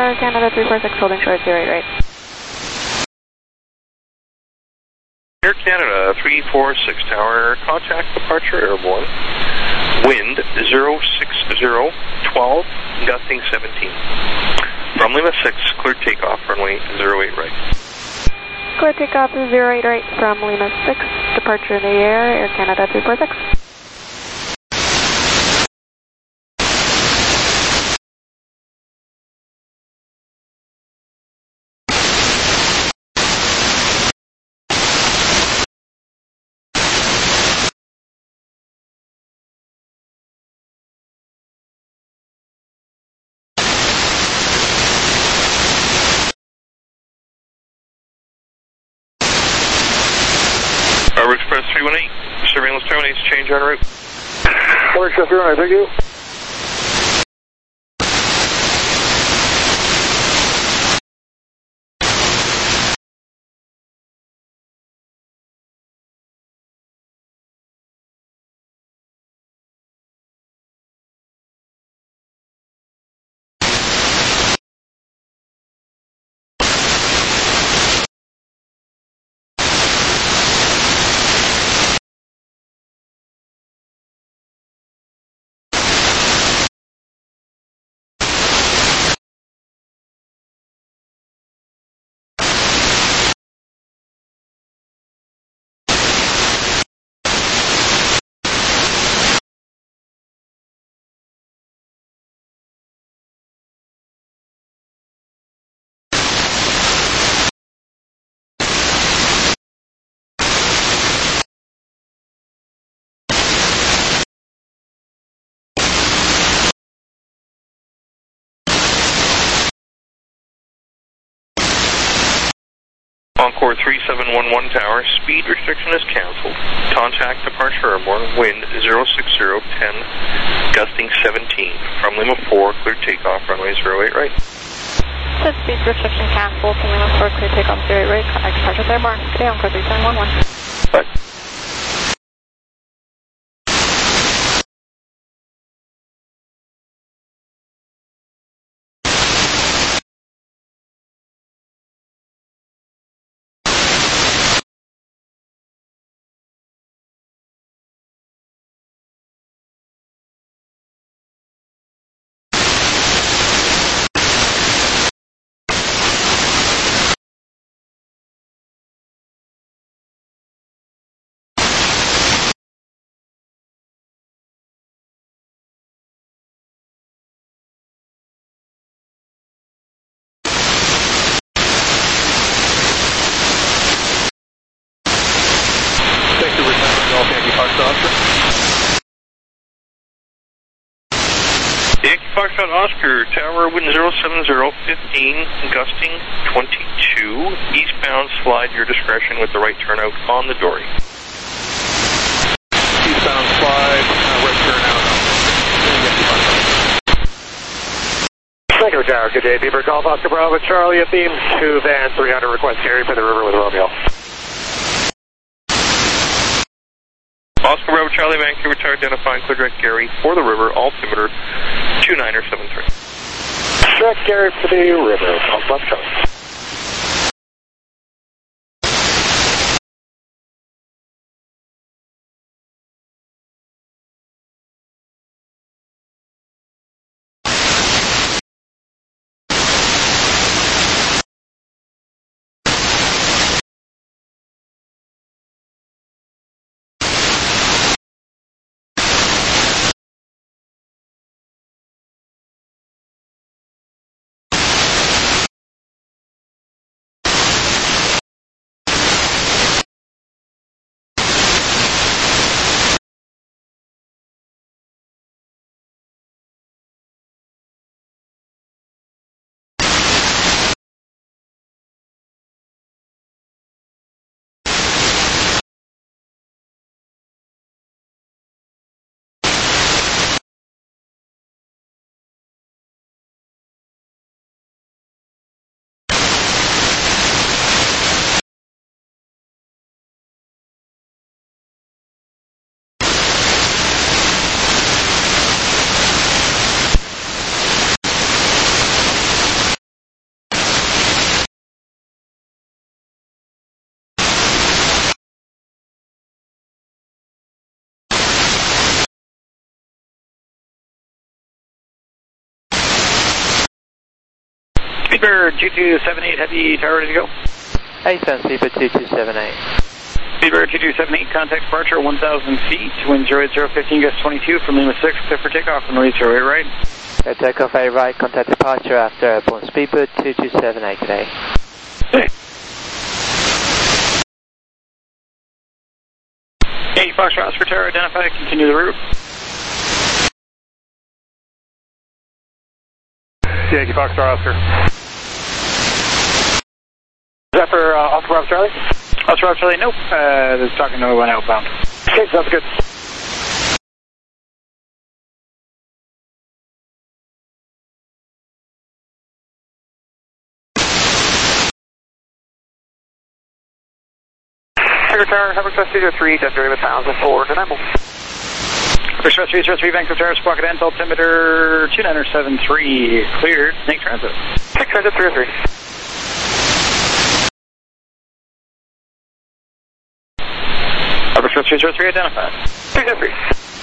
Tower, Canada three four six, holding short, zero eight right. Air Canada three four six Tower, contact departure airborne. Wind zero six zero, twelve, gusting seventeen. From Lima six, clear takeoff, runway zero eight right. Clear takeoff is zero eight right from Lima six, departure in the air, Air Canada three four six. Harbor Express three one eight, surveillance terminates, change en route. Harbor Express three one eight, thank you. Encore three seven one one Tower, speed restriction is cancelled. Contact departure airborne, wind zero six zero, ten, gusting seventeen. From Lima four, clear takeoff, runway zero eight right. Set speed restriction cancelled from Lima four, clear takeoff, zero eight right, contact departure airborne. Good day, Encore three seven one one. Bye. Yankee Foxtrot Oscar, Tower, wind zero seven zero, fifteen, gusting twenty-two. Eastbound, slide your discretion with the right turnout on the dory. Eastbound slide, uh, right turnout. Thank you, Tower. Good day. Beaver Golf, Oscar Bravo, Charlie at Beam, two van three hundred request carry for the river with Romeo. Oscar Bravo, Charlie, Vancouver Tower, identifying clear direct Gary for the river, altimeter two niner seven three. Direct Gary for the river, on left coast. Speedbird two two seven eight, heavy tower ready to go. Eastbound Speedbird two two seven eight. Speedbird two two seven eight, contact departure one thousand feet, wind zero eight zero fifteen, gust twenty-two from Lima six, clear for takeoff, runway zero eight right. Okay, takeoff eight right, contact departure after airborne Speedbird two two seven eight today. Okay. Yankee Foxtrot Oscar Tower, identify, continue the route. Yankee Foxtrot Oscar. Is that for uh, Oscar Bravo Charlie? Oscar Bravo Charlie, nope. Uh, this is talking to one outbound. Okay, sounds good. Tiger Tower, Harvard Express three zero three, Delta Lima one thousand four, Deniable. Harvard Express three zero three, Vancouver Tower, Squawk at altimeter two nine seven three, cleared, Snake Transit. Snake Transit three zero three. Harvard Express three zero three, identified. three zero three.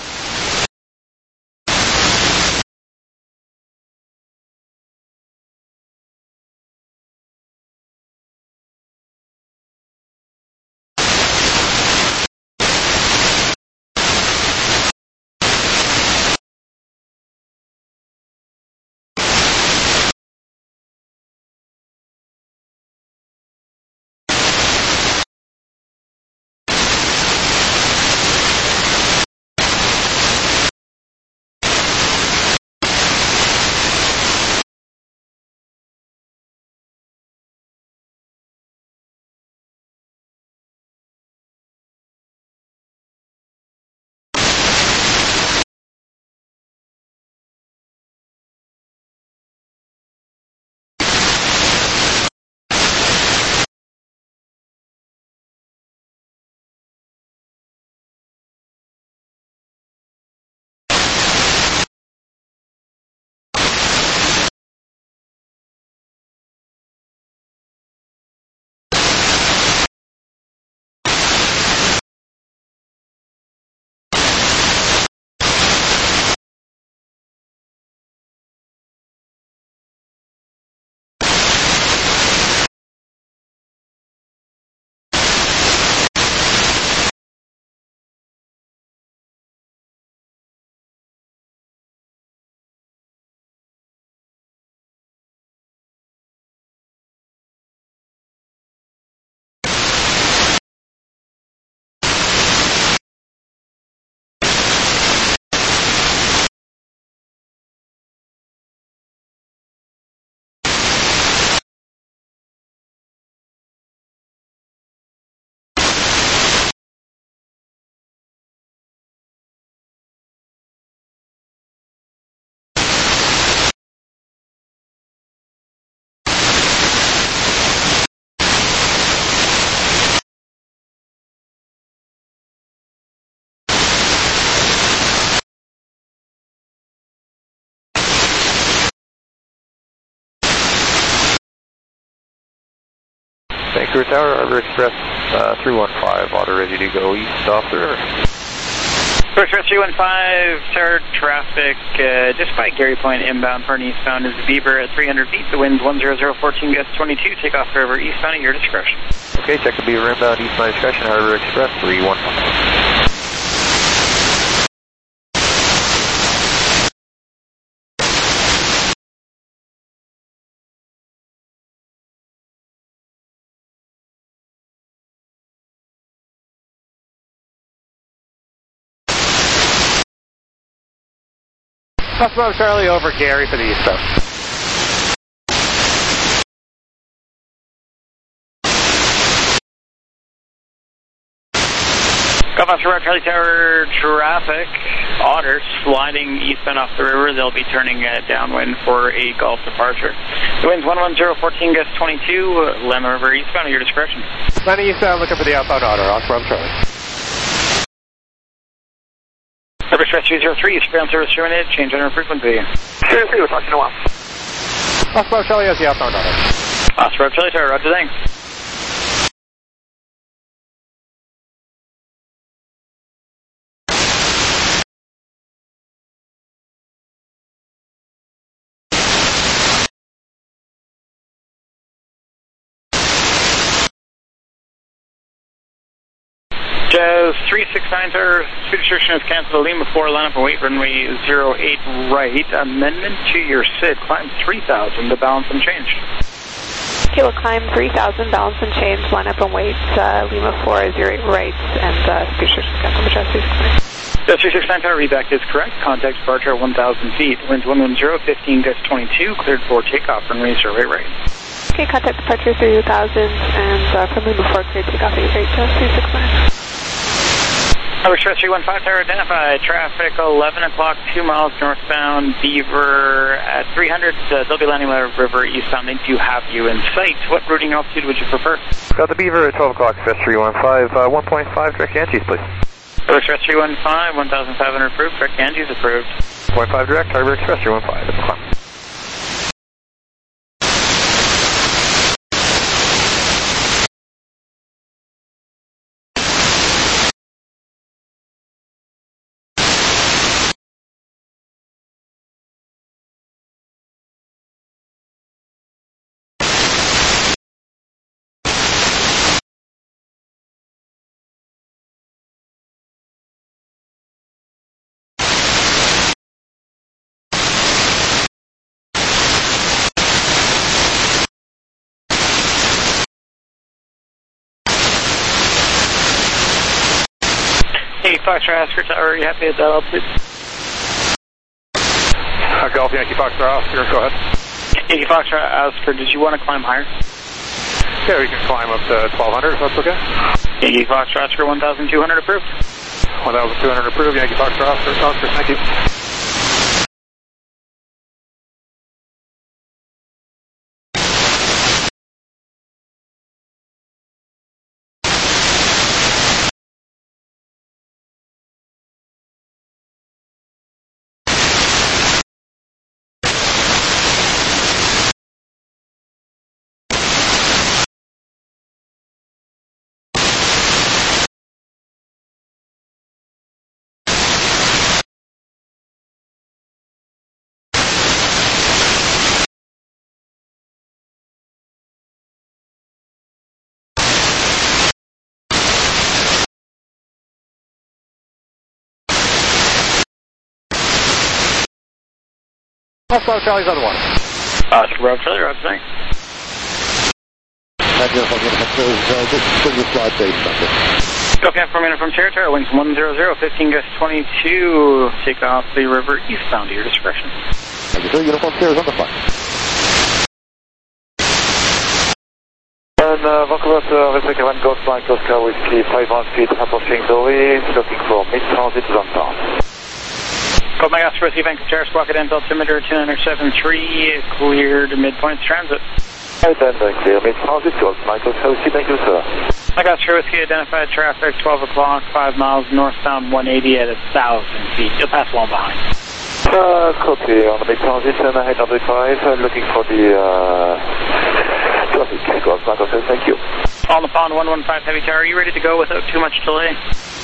Vancouver Tower, Harvard Express uh, three one five, auto ready to go east off the river. Harvard Express three one five, tower traffic uh, just by Gary Point inbound for an eastbound is the Beaver at three hundred feet. The wind's one zero zero fourteen, gust twenty-two. Take off forever eastbound at your discretion. Okay, check the Beaver inbound east my discretion, Harvard Express three one five. Oscar Bravo Charlie over Gary for the eastbound. Golf Oscar Bravo Charlie Tower traffic, Otter sliding eastbound off the river. They'll be turning uh, downwind for a Gulf departure. The wind's one one zero fourteen, gust twenty-two, uh, Lima River eastbound at your discretion. Landing eastbound, looking for the outbound Otter, Oscar Bravo Charlie. Harvard Express three zero three, ground service terminated, change on our frequency. three zero three, we'll talk to you in a while. Oscar Bravo Charlie has the outbound Otter. Oscar Bravo Charlie Tower, roger, thanks. Jazz three six nine Tower, speed restriction is canceled. Lima four, line up and wait, runway zero eight right. Amendment to your S I D, climb three thousand to balance and change. Okay, we'll climb three thousand, balance and change, line up and wait, uh, Lima four, zero eight right, and uh, speed restriction canceled. Jazz three six nine. Jazz three six nine Tower, readback is correct. Contact departure at one thousand feet. Winds one one zero, fifteen gust twenty-two, cleared for takeoff, runway zero eight right. Okay, contact departure three thousand, and uh, from Lima four, cleared takeoff eight eight, Jazz three six nine. Tower Express three one five Tower, identified traffic eleven o'clock, two miles northbound, Beaver at three hundred. Uh, they'll be landing on the river eastbound. They do have you in sight. What routing altitude would you prefer? Got the Beaver at twelve o'clock, Express three one five, uh, one point five, direct Ganges, please. Tower Express three one five, one thousand five hundred approved, direct Ganges approved. one point five direct, Harbor Express three one five, that's climb. Hey, Foxtrot Oscar Tower, are you happy at that altitude? Uh, Golf Yankee Foxtrot Oscar, go ahead. Yankee Foxtrot Oscar, did you want to climb higher? Yeah, we can climb up to twelve hundred if that's okay. Yankee Foxtrot Oscar, one thousand two hundred approved. one thousand two hundred approved, Yankee Foxtrot Oscar, Oscar, thank you. Oscar Charlie's on the water. Oscar Bravo Charlie, Roger, thanks. Copy for a minute from Territory, winds one hundred, fifteen gust twenty-two, take off the river eastbound to your discretion. Thank you, sir. Uniform Sierra's on the flight. And uh, Vancouver, uh, Rebecca one Golf Mike Oscar Whiskey, five one feet, approaching the way, looking for mid-transit downtown. Code my Oscar Whiskey, Vancouver Terrace, Rocket End, altimeter two nine seven three, cleared midpoint transit. Right then, uh, clear mid-transit, Golf Mike Oscar Whiskey, thank you, sir. My Oscar Whiskey, identified traffic, twelve o'clock, five miles northbound, one eighty at one thousand feet. You'll pass one behind. Uh, copy, on the mid-transit, and I number five, uh, looking for the, uh, traffic, Golf Mike Oscar, thank you. On the pond, one one five Heavy Tower, are you ready to go without too much delay?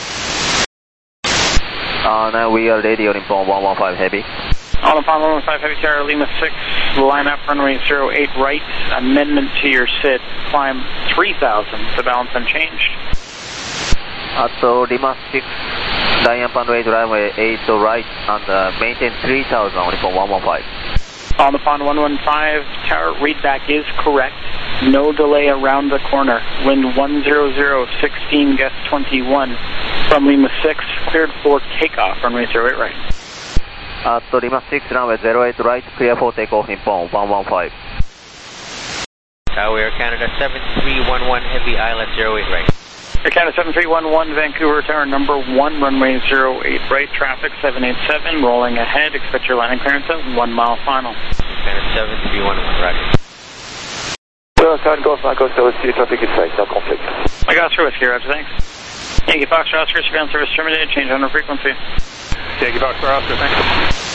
Uh, now we are ready on pond one one five Heavy. On the pond, one one five Heavy Tower, Lima six, line up runway zero eight right, amendment to your S I D, climb three thousand to balance unchanged. Uh, so Lima six, line up runway runway eight right, and uh, maintain three thousand on pond one one five. On the pond, one one five Tower, readback is correct. No delay around the corner. Wind one hundred, sixteen gust twenty-one from Lima six, cleared for takeoff, runway zero eight right. At uh, Lima six, runway zero eight right, clear for takeoff in pond one one five. Tower Canada seven three one one Heavy Island zero eight right. Air Canada seven three one one, Vancouver Tower number one, runway zero eight right, traffic seven eight seven, rolling ahead, expect your landing clearance at one mile final. Canada seven three one one, roger. Southbound Golf Mike Oscar Whiskey, traffic is safe, no conflict. Mike Oscar Whiskey, roger, thanks. Yankee Foxtrot Oscar, surveillance service terminated, change on frequency. Yankee Foxtrot Oscar, thanks.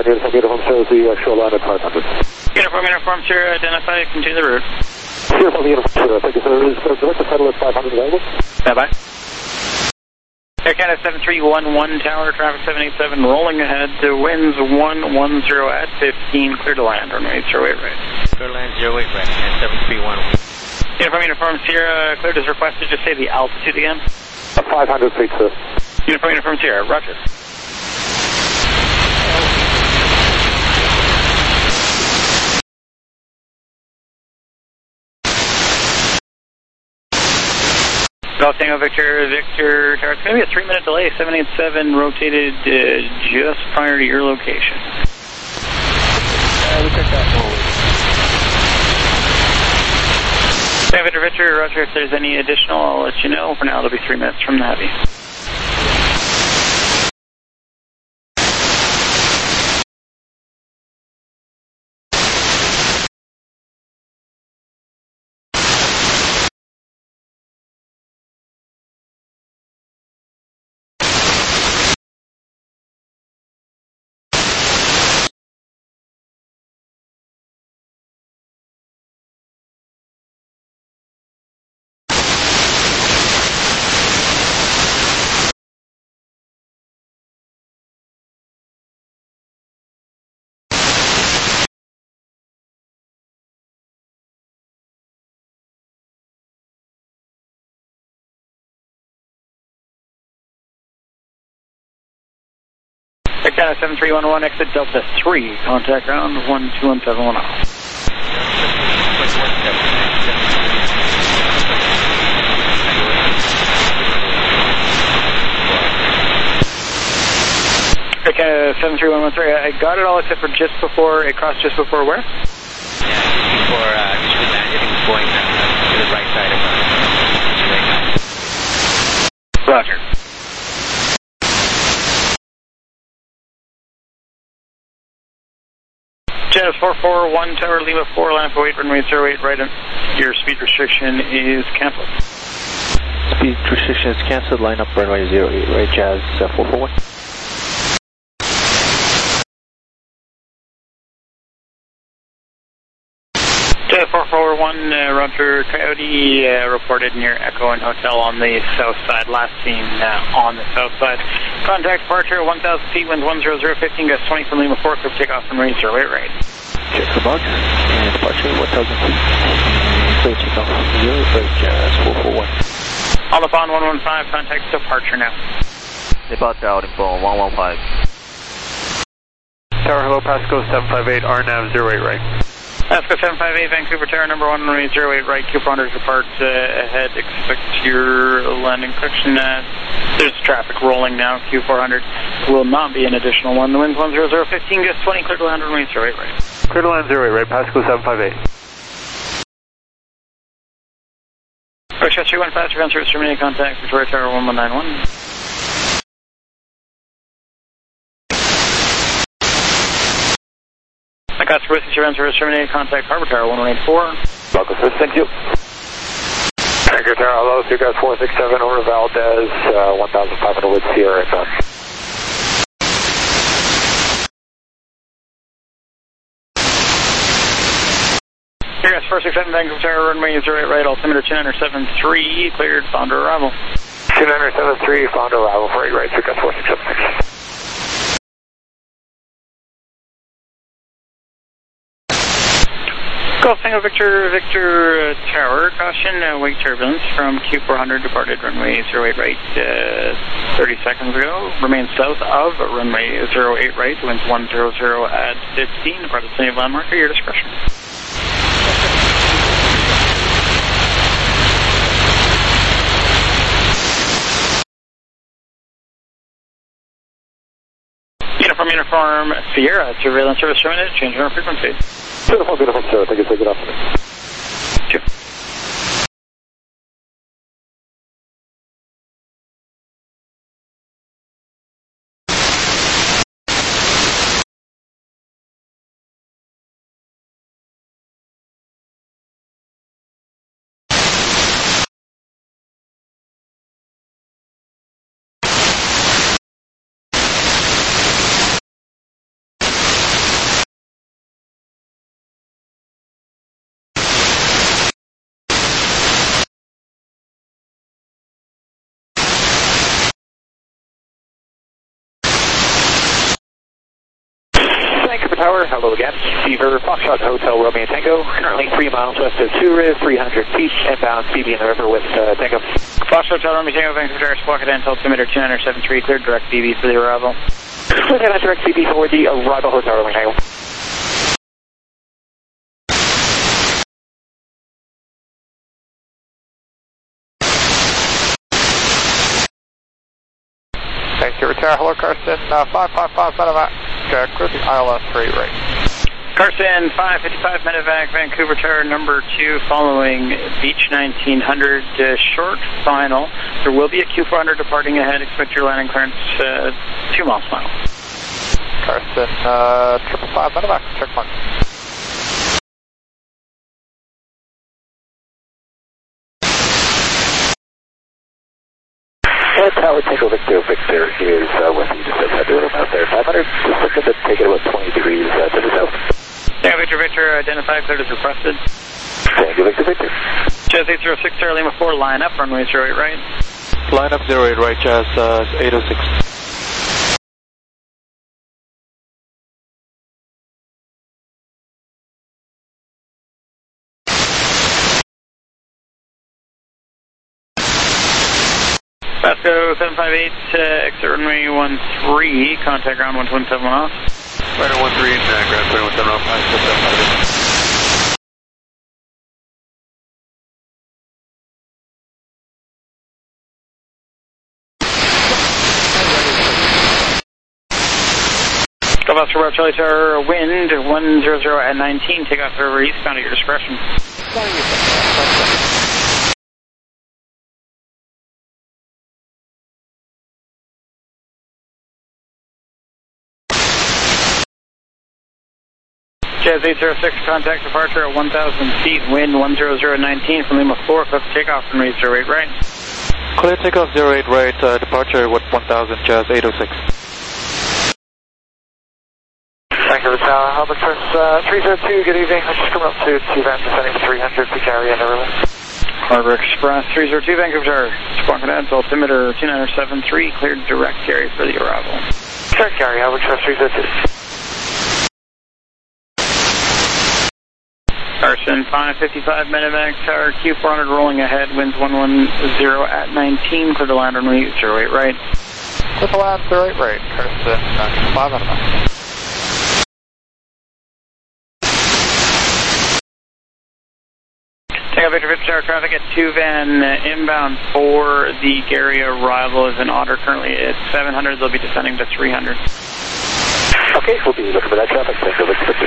Beautiful, beautiful. Shows the uh, shoreline at five hundred. Uniform, uniform, Sierra, identify, continue the route. Beautiful, beautiful, Sierra. Thank you, sir. Is uh, direct title at five hundred available? Bye-bye. Air Canada seven three one one tower, traffic seven eight seven, rolling ahead to winds one one zero at fifteen, clear to land, runway zero eight right. Clear to land zero eight right, and seven three one. Uniform, uniform, Sierra, cleared as requested, just say the altitude again. five hundred feet, sir. Uniform, uniform, Sierra, roger. Golf Tango Victor, Victor Tower. It's going to be a three-minute delay. seven eight seven rotated uh, just prior to your location. Uh, we check that forward. Victor, Victor, roger. If there's any additional, I'll let you know. For now, it'll be three minutes from the heavy. Canada seven three one one, exit Delta three, contact ground one two one seven one off. Canada seven three one one three, I got it all except for just before, it crossed just before where? Yeah, just before, uh, just we landed, it was going uh, to the right side of us. Roger. Jazz four four one Tower Lima four, line up for weight, runway zero eight right, and your speed restriction is cancelled. Speed restriction is cancelled, line up runway zero eight right, Jazz uh, four four one. Jazz four four one, uh, Roger, Coyote uh, reported near Echo and Hotel on the south side, last seen uh, on the south side. Contact departure one thousand feet, winds one zero zero fifteen, gust twenty from Lima four, clear takeoff and range zero eight right. Check the box, and departure one thousand feet, clear takeoff zero eight right, Jazz four four one. On the phone one one five, contact departure now. Departure out in phone one one five. Tower, hello, Pasco seven five eight, R NAV zero eight right. Pasco seven five eight, Vancouver Tower, number one, runway zero eight right, Q four hundred depart uh, ahead, expect your landing correction. Uh, there's traffic rolling now, Q four hundred will not be an additional one. The wind's one zero zero fifteen, gust twenty, clear to land, runway zero eight right. Clear to land zero eight right, Pasco seven five eight. Rochester three one five, ground service terminated, contact Victoria Tower one one nine one. Got service ground service terminated, contact Harbor Tower one one eight four. Local service, thank you. Anchor Tower, hello, two guys four six seven, over Valdez, uh, one thousand five hundred with Sierra inbound. Here guys four six seven, Vancouver Tower, runway zero eight right, altimeter two nine seven three, cleared, founder arrival. two nine seven three, founder arrival for eight right, two guys four six seven six. Golf Tango Victor, Victor uh, Tower, caution, uh, wake turbulence from Q four hundred, departed runway zero eight right uh, thirty seconds ago, remains south of runway zero eight right, winds one zero zero at fifteen, departed city of landmark, at your discretion. Uniform, uniform, Sierra, surveillance service terminated, change in our frequency. Beautiful, beautiful, sir. Thank you, sir. Good afternoon. Thank you. Vancouver Tower, hello again. Fever, Foxtrot Hotel, Romeo Tango. Currently three miles west of Touris, three hundred feet, inbound C B in the river with uh, Tango. Foxtrot Hotel, Romeo Tango, Vancouver Tower, Squawk at altimeter two nine seven three, cleared direct B B for the arrival. Cleared at direct B B for the arrival Hotel, Romeo Tango. Vancouver Tower, hello Carson, uh, five five five medevac, uh, clear the I L S three right. Carson, five fifty-five medevac, Vancouver Tower, number two, following Beach nineteen hundred, uh, short final. There will be a Q four hundred departing ahead, expect your landing clearance uh, two miles final. Carson, uh, triple five medevac, check mark. Tower Tango Victor, Victor is uh, with you, just outside the little mouth there, five hundred, just looking to take it about twenty degrees uh, to the south. Tango Victor, Victor, identified, cleared as requested. Tango Victor, Victor. Jazz eight zero six, Tower Lima four, line up, runway zero eight right. Line up zero eight right, Jazz uh, eight oh six. Vasco seven five eight, uh, exit runway one three, contact ground one two seven one off. Right on one three, and uh, ground twenty one seven off, nine seven five eight. Golf Oscar Bravo Charlie Tower, wind one zero zero at nineteen, take off the river eastbound at your discretion. Jazz eight zero six, contact departure at one thousand feet, wind one zero zero nineteen from Lima four, clear takeoff from runway zero eight right. Clear takeoff zero eight right, uh, departure with one thousand, Jazz eight oh six. Vancouver Tower, Albert Express uh, three zero two, good evening. I'm just coming up to T-Van descending three hundred, pick area in the river. Harbor Express three zero two, Vancouver Tower, Squawk at altimeter two nine seven three, cleared direct area for the arrival. Direct area, Albert Express three zero two. Carson, five fifty-five medevac, Tower Q four hundred rolling ahead, winds one one zero at nineteen, clear to land runway zero eight right. Clear to land zero eight right, Carson, uh, five medevac. Tango Victor Victor Tower, traffic at two van, uh, inbound for the Gary arrival is an Otter currently at seven hundred, they'll be descending to three hundred. Okay, we'll be looking for that traffic, Tango Victor Victor.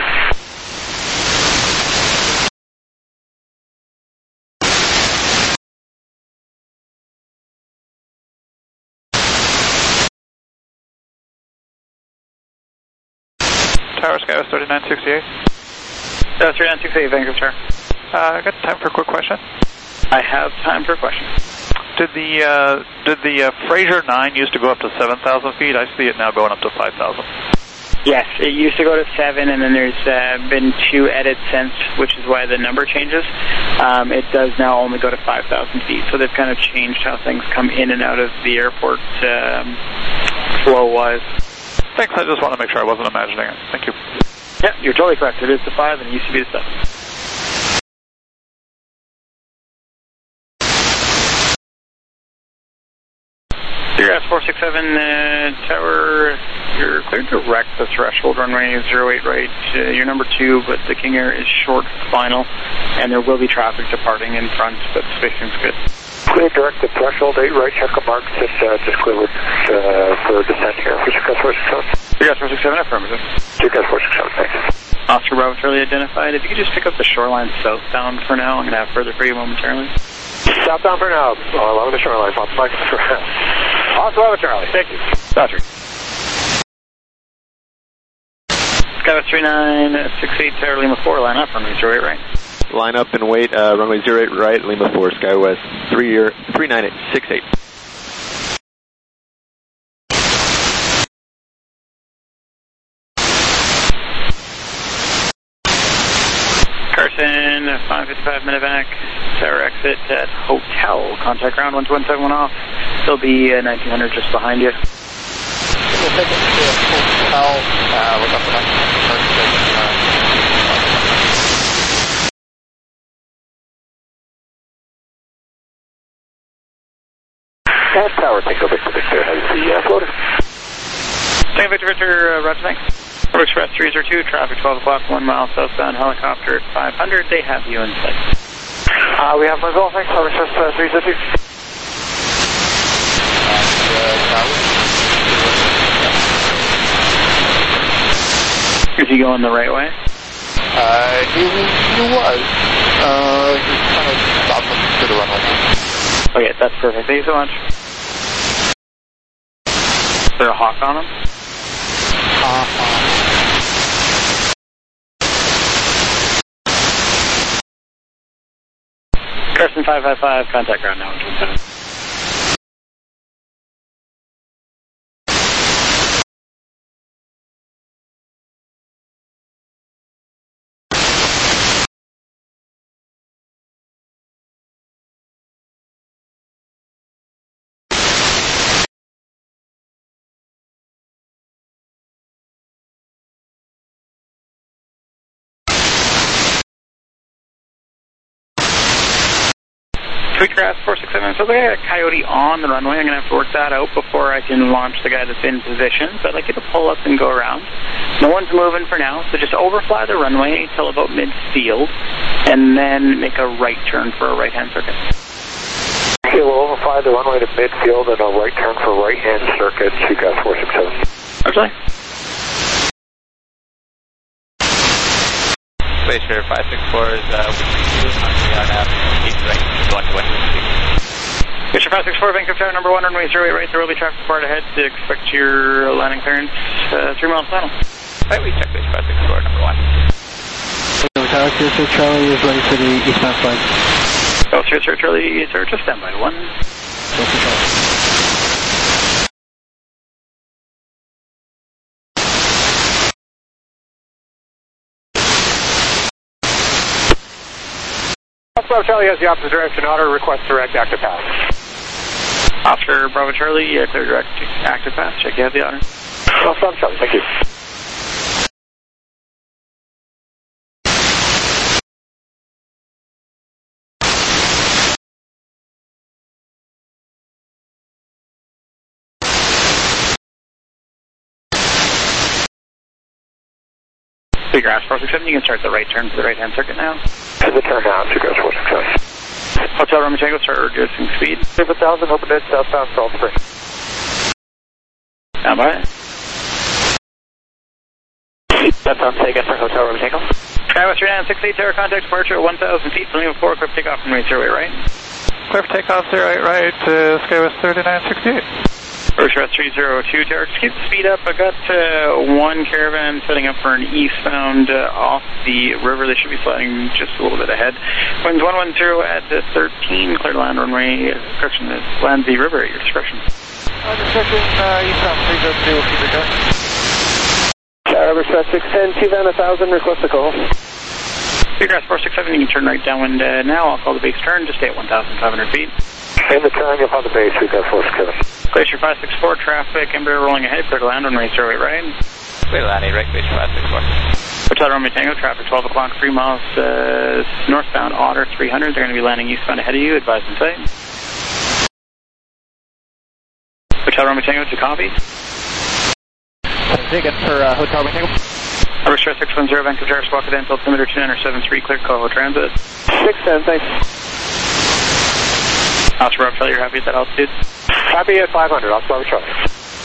Tower Skywest thirty-nine sixty-eight. Uh, thirty-nine sixty-eight, Vancouver Tower. Uh, I got time for a quick question. I have time for a question. Did the uh, did the uh, Fraser nine used to go up to seven thousand feet? I see it now going up to five thousand. Yes, it used to go to seven, and then there's uh, been two edits since, which is why the number changes. Um, it does now only go to five thousand feet, so they've kind of changed how things come in and out of the airport um, flow-wise. Thanks, I just want to make sure I wasn't imagining it. Thank you. Yeah, you're totally correct. It is the five, and it used to be the seven. Your S four six seven uh, Tower, you're cleared to wreck the threshold runway zero eight right. Uh, you're number two, but the King Air is short final, and there will be traffic departing in front, but spacing's good. Clear direct to threshold eight right, check the marks, just, uh, just clear with, uh, for descent here for Gas four six seven. Gas four six seven, affirmative. Gas four six seven, thanks. Oscar Bravo, Charlie identified. If you could just pick up the shoreline southbound for now, I'm going to have further for you momentarily. Southbound for now, oh, along the shoreline, Fox Mike. Oscar Bravo, Charlie, thank you. Roger. Skywest three nine six eight, Tower Lima four, line up, runway zero eight right. Line up and wait, uh, runway zero eight right, Lima four, Skywest three nine six eight. Carson, five fifty-five medevac, Tower exit at Hotel, contact ground one two one seven one off. There'll be uh, nineteen hundred just behind you. We'll take it to hotel, uh, look up the next first station, uh, And Tower Tango Victor Victor has the uh, floater. Tango Victor Victor, uh, Roger, thanks. Road Express three zero two, traffic twelve o'clock, one mile southbound, helicopter at five hundred. They have you in sight. Uh, we have my goal, thanks. Road Express uh, three zero two. Is he going the right way? Uh, he, he was. Uh, he kind of stopped to the runway. Okay, that's perfect. Thank you so much. Is there a hawk on him? Uh-huh. Carson five five five, contact ground now. Tweetgrass four six seven, so I got a Coyote on the runway. I'm going to have to work that out before I can launch the guy that's in position. So I'd like you to pull up and go around. No one's moving for now, so just overfly the runway till about mid-field, and then make a right turn for a right-hand circuit. Okay, we'll overfly the runway to midfield and a right turn for right-hand circuit, Tweetgrass four six seven. Okay. Glacier five six four is uh, we are now east right, going to west. Glacier five six four, Vancouver Tower, number one, runway zero eight right, there will be traffic far ahead to expect your landing clearance, uh, three miles final. Right, we check Glacier five six four, number one. Vancouver Tower, Sir Sir Charlie is ready for the eastbound flight. Oh, Sir Sir Charlie, sir, just stand by one. Sir Sir Charlie. Bravo Charlie has the opposite direction, auto request direct active pass. Oscar Bravo Charlie, uh, clear direct active pass, check you have the honor. Bravo Charlie, thank you. Tweetgrass four six seven, you can start the right turn for the right-hand circuit now. To the turn now, Tweetgrass four six seven. Hotel Romeo Tango, start reducing speed. Super one thousand, open it, southbound Salt Spring. Stand by. That's on taken for Hotel Romeo Tango. Skywest three nine six eight, tower contact departure at one thousand feet, Lima four, clear for takeoff and raise zero eight right. Clear for takeoff, zero eight right, to Skywest thirty-nine sixty-eight. Express three zero two, tower, just keep the speed up. I got uh, one caravan setting up for an eastbound uh, off the river. They should be flying just a little bit ahead. Winds one one zero at uh, thirteen, clear to land runway, uh, correction, uh, land the river at your discretion. Uh, discretion, uh, eastbound three zero two, keep it going. Tower Express six ten, T V N one thousand, request a call. Tweetgrass four six seven, you can turn right downwind uh, now. I'll call the base turn, just stay at one thousand five hundred feet. In the turn, you'll find the base, Tweetgrass four six seven. Glacier five six four, traffic, Embraer rolling ahead, clear to land on race zero eight right. Clear to land, eight right, Glacier five six four. Hotel Romeo Tango, traffic twelve o'clock, three miles uh, northbound, Otter three hundred. They're going to be landing eastbound ahead of you, advise in sight. Hotel Romeo Tango, to copy. Taken for uh, Hotel Romeo Tango. Harbor Express six one zero, Vancouver Tower, Squawk Dental, altimeter two nine seven three, clear Coho Transit. six ten, thanks. Oscar Bravo Charlie, you're happy at that altitude? Happy at five hundred, Oscar Bravo Charlie.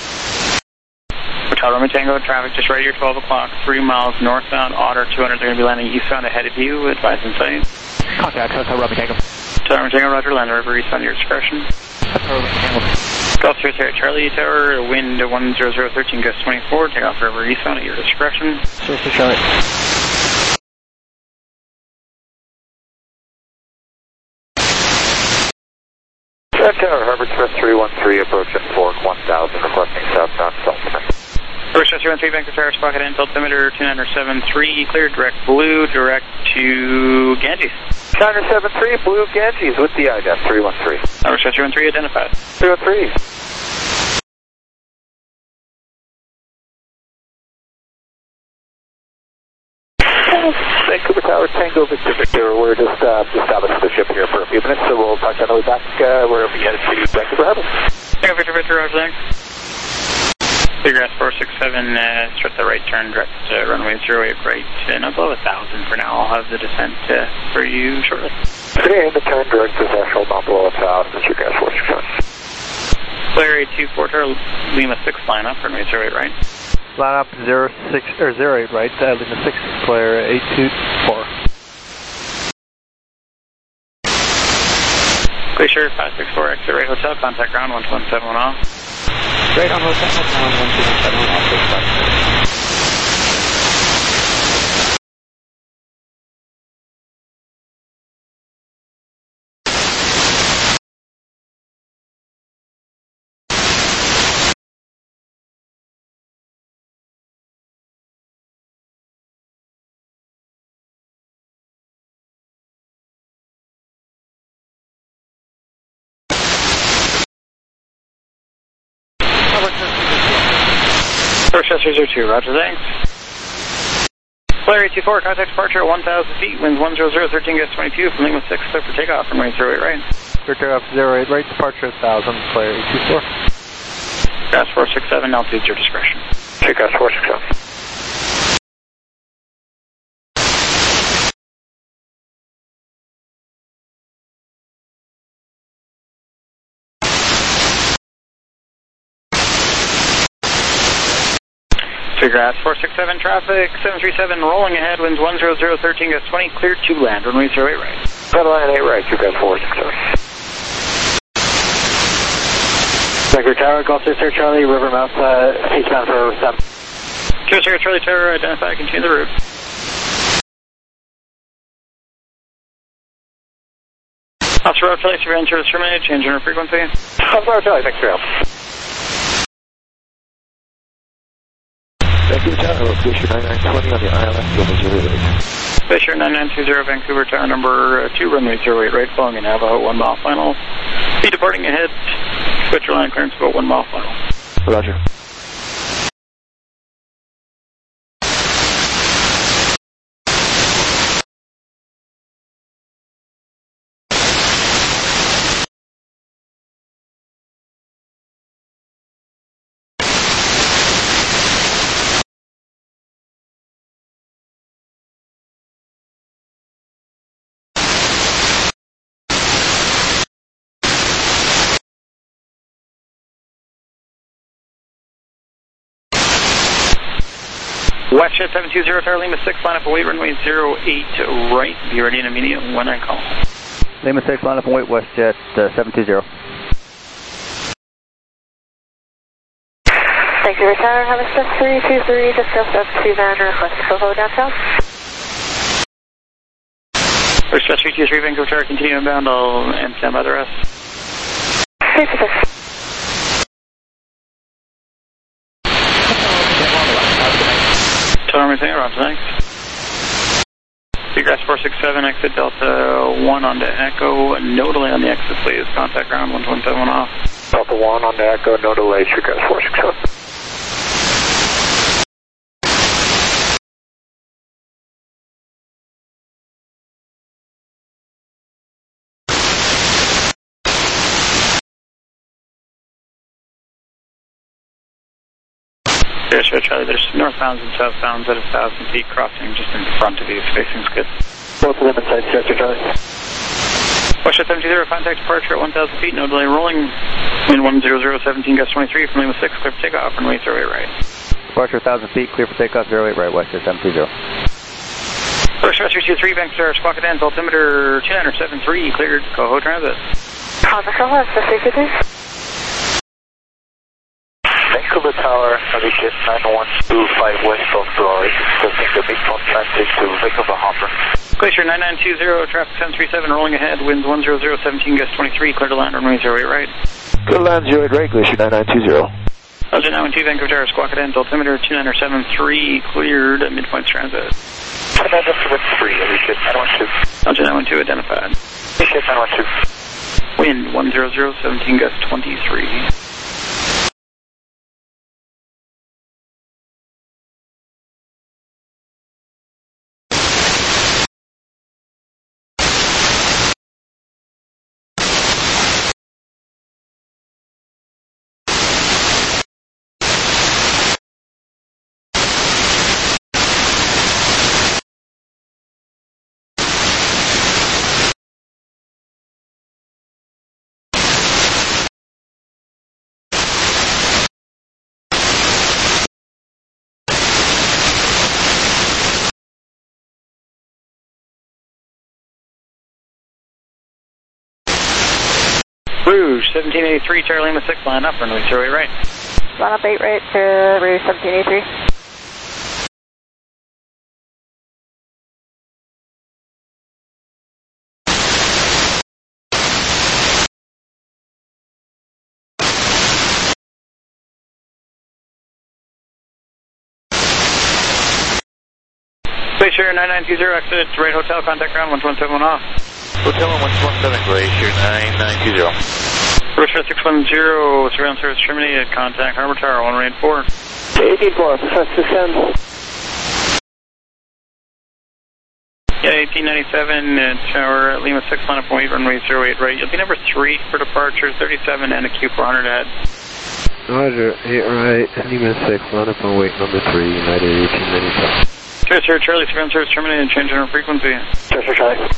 Hotel Romeo Tango, traffic just right here, twelve o'clock, three miles northbound, Otter two hundred. They're going to be landing eastbound ahead of you, advise in sight. Contact Hotel Romeo Tango. Hotel Romeo Tango, roger, land river eastbound at your discretion. Hotel Romeo Tango. Golf Sierra Sierra Charlie Tower, wind one zero zero thirteen, gust twenty-four, take off river eastbound at your discretion. Sir Sir Charlie. Tower, Harbor Express three one three, approach at Fork one thousand, requesting southbound Salt Spring. Harbor Express three one three, Vancouver Tower, Squawk Dental, altimeter two nine seven three, clear direct blue, direct to Ganges. nine seven three, Blue Ganges with the I D F three one three. Harbor Express three one three, identified. three one three. Suddenly back uh, wherever you headed to Vancouver Harbor. Tango Victor Victor, Roger, thanks. Figuregrass four six seven, uh, start the right turn, direct uh, runway zero eight right, and above one thousand for now. I'll have the descent uh, for you shortly. Today, in the turn, direct to National, not below one thousand, Figuregrass four six seven. Player eight two four, Lima six, line up, runway zero eight right. Line up zero six, or zero eight right, uh, Lima six, player eight two four. Glacier five six four, exit right hotel, contact ground one two one seven one off. Right on hotel, ground one two one seven one off, six five. First Chester zero two, Roger, thanks. Player eight two four, contact departure at one thousand feet, winds one zero zero, thirteen gets twenty-two, from Lima six, clear for takeoff, runway zero eight right. Clear takeoff zero eight right, departure one thousand, player eight two four. Gas four six seven, altitude your discretion. Gas four six seven. Figuregrass four six seven, traffic seven three seven, rolling ahead, winds one zero zero, thirteen gets twenty, cleared to land, runway zero eight right. Red line eight right, Figuregrass four six seven. Vancouver Tower, Golf Star Charlie, Rivermouth, uh, eastbound for seven. Q S R Charlie Tower, identify, continue the route. Oscar Road, Charlie, surveillance service terminated, change in our frequency. Oscar Road, Charlie, thanks for your help. Vancouver Tower, Glacier nine nine two zero on the I L S, runway zero eight right. Glacier nine nine two zero, Vancouver Tower number uh, two, runway zero eight right, following in Navajo, one mile final. Speed departing ahead, switch your line clearance about one mile final. Roger. Westjet seven two zero, Tower Lima six, line up and wait, runway zero eight right. Be ready in a immediate when I call. Lima six, line up and wait, Westjet uh, seven two zero. Vancouver Tower, have a step three two three, discuss up to van, request Coho downtown. First Chester three two three, Vancouver Tower, continue inbound, I'll stand by the rest. three two six. Tower everything, Roger, thanks. Figuregrass four six seven, exit Delta one onto Echo, no delay on the exit, please. Contact ground one two one seven one off. Delta one on the Echo, no delay, Figuregrass four six seven. Sure, sure, Charlie. There's northbounds and southbounds at one thousand feet crossing just in front of you. Spacing's good. Both of them inside, Sir Charlie. Westjet seven two zero, contact departure at one thousand feet, no delay rolling. Wind one zero zero, seventeen gust twenty-three, from Lima six, clear for takeoff, runway zero eight right. Departure one thousand feet, clear for takeoff, zero eight right, Westjet seven two zero. First Chester two three, Vancouver, Squawk Dance, altimeter two nine seven three, cleared, Coho Transit. Honda Coho, S F C two. Vancouver Tower, navigate nine one two five west of Glory, discussing the midpoint transit to Vancouver Harbor. Glacier nine nine two zero, traffic seven three seven, rolling ahead, winds one zero zero, seventeen gust twenty-three, clear to land, runway zero eight right. Clear to land zero eight right, Glacier nine nine two zero. Roger, nine one two, Vancouver Tower, Squawk Dance, altimeter two nine seven three, cleared, midpoint transit. Commander seven three, Alicia nine one two. Roger, nine one two, identified. Alicia nine one two. Wind one zero zero, seventeen gust twenty-three. Rouge, seventeen eighty-three, Charlie Lima six, line up, runway zero eight right. Line up eight right to Rouge seventeen eighty-three. Glacier nine nine two zero, exit right hotel, contact ground one one seven one off. Hotel one one seven, Glacier nine nine two zero. Roger six one zero, surveillance service terminated, contact Harbor Tower one eight four. eighteen four, first descend. Yeah, eighteen ninety-seven, uh, Tower Lima six, line up and wait, runway zero eight right. You'll be number three for departure, thirty-seven and a Q four hundred ahead. Roger, eight right, Lima six, line up and wait, number three, United eighteen ninety-seven. Sure, sir, Charlie, surveillance service terminated, change in our frequency. Sure, sure, Charlie.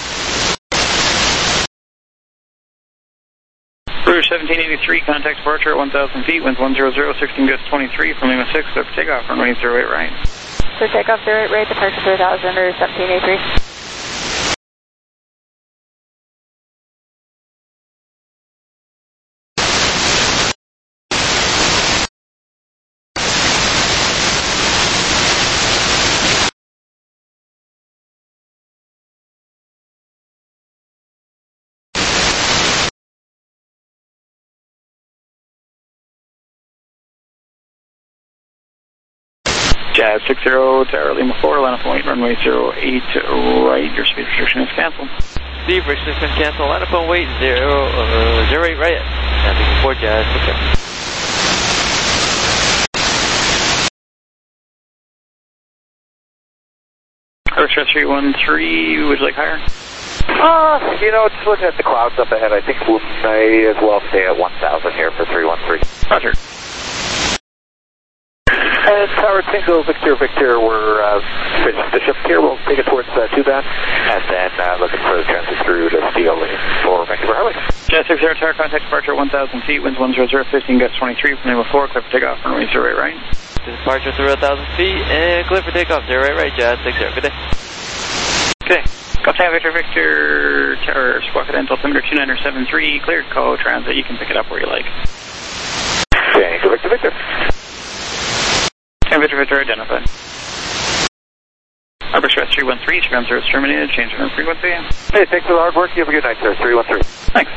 Rouge seventeen eighty-three, contact departure at one thousand feet, winds one zero zero, sixteen gust twenty-three from Lima six, clear for takeoff, runway zero eight right. Clear takeoff zero eight right, departure three thousand or seventeen eighty-three. Jazz six zero, Tower Lima four, line up and wait, runway zero eight right, your speed restriction is canceled. Speed restriction cancel, line up and wait, zero, uh, zero eight right. Lima four, Jazz, okay. Roger three one three, would you like higher? Uh, you know, just looking at the clouds up ahead, I think we may as well stay at one thousand here for three one three. Roger. And Tower Tango, Victor, Victor, we're uh, finished the shift here. We'll take it towards uh, Tuban, and then uh, looking for the transit through to Steel Lane for Vancouver Highway. Jazz six zero, Tower contact departure one thousand feet, winds one zero zero, fifteen gust twenty-three from Lima four, clear for takeoff, runway zero eight right. Departure through one thousand feet, and clear for takeoff, zero eight right, Jazz six zero, good day. Good day. Contact Victor, Victor, Tower, Squawk Dental, altimeter two nine seven three, cleared call transit, you can pick it up where you like. Thank you, Victor, Victor. And Victor, Victor, identified. Harbor Express three one three, surveillance service terminated, change in frequency. Hey, thanks for the hard work. You have a good night, sir. three one three. Thanks.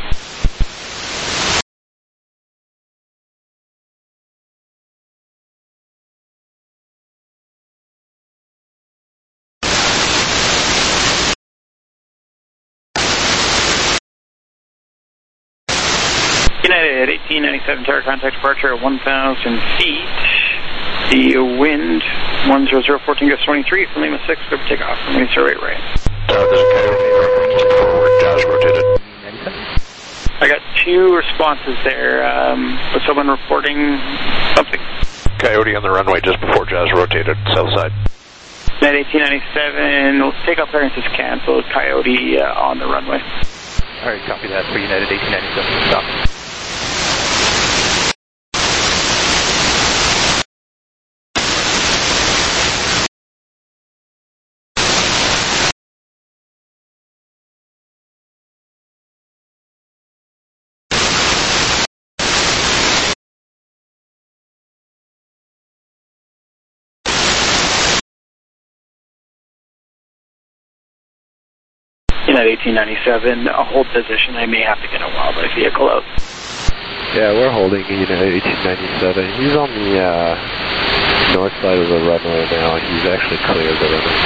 United eighteen ninety-seven, Tower contact departure at one thousand feet. The wind one zero zero, fourteen gust twenty-three from Lima six, clear for takeoff, runway zero eight right. Tower, this is Coyote, reference forward, Jazz rotated. I got two responses there. Um, was someone reporting something? Coyote on the runway just before Jazz rotated, south side. Net eighteen ninety-seven, takeoff clearance is canceled, Coyote uh, on the runway. Alright, copy that for United eighteen ninety-seven, stop. United eighteen ninety-seven, a hold position. I may have to get a wildlife vehicle out. Yeah, we're holding United eighteen ninety-seven. He's on the uh, north side of the runway now. He's actually cleared the runway.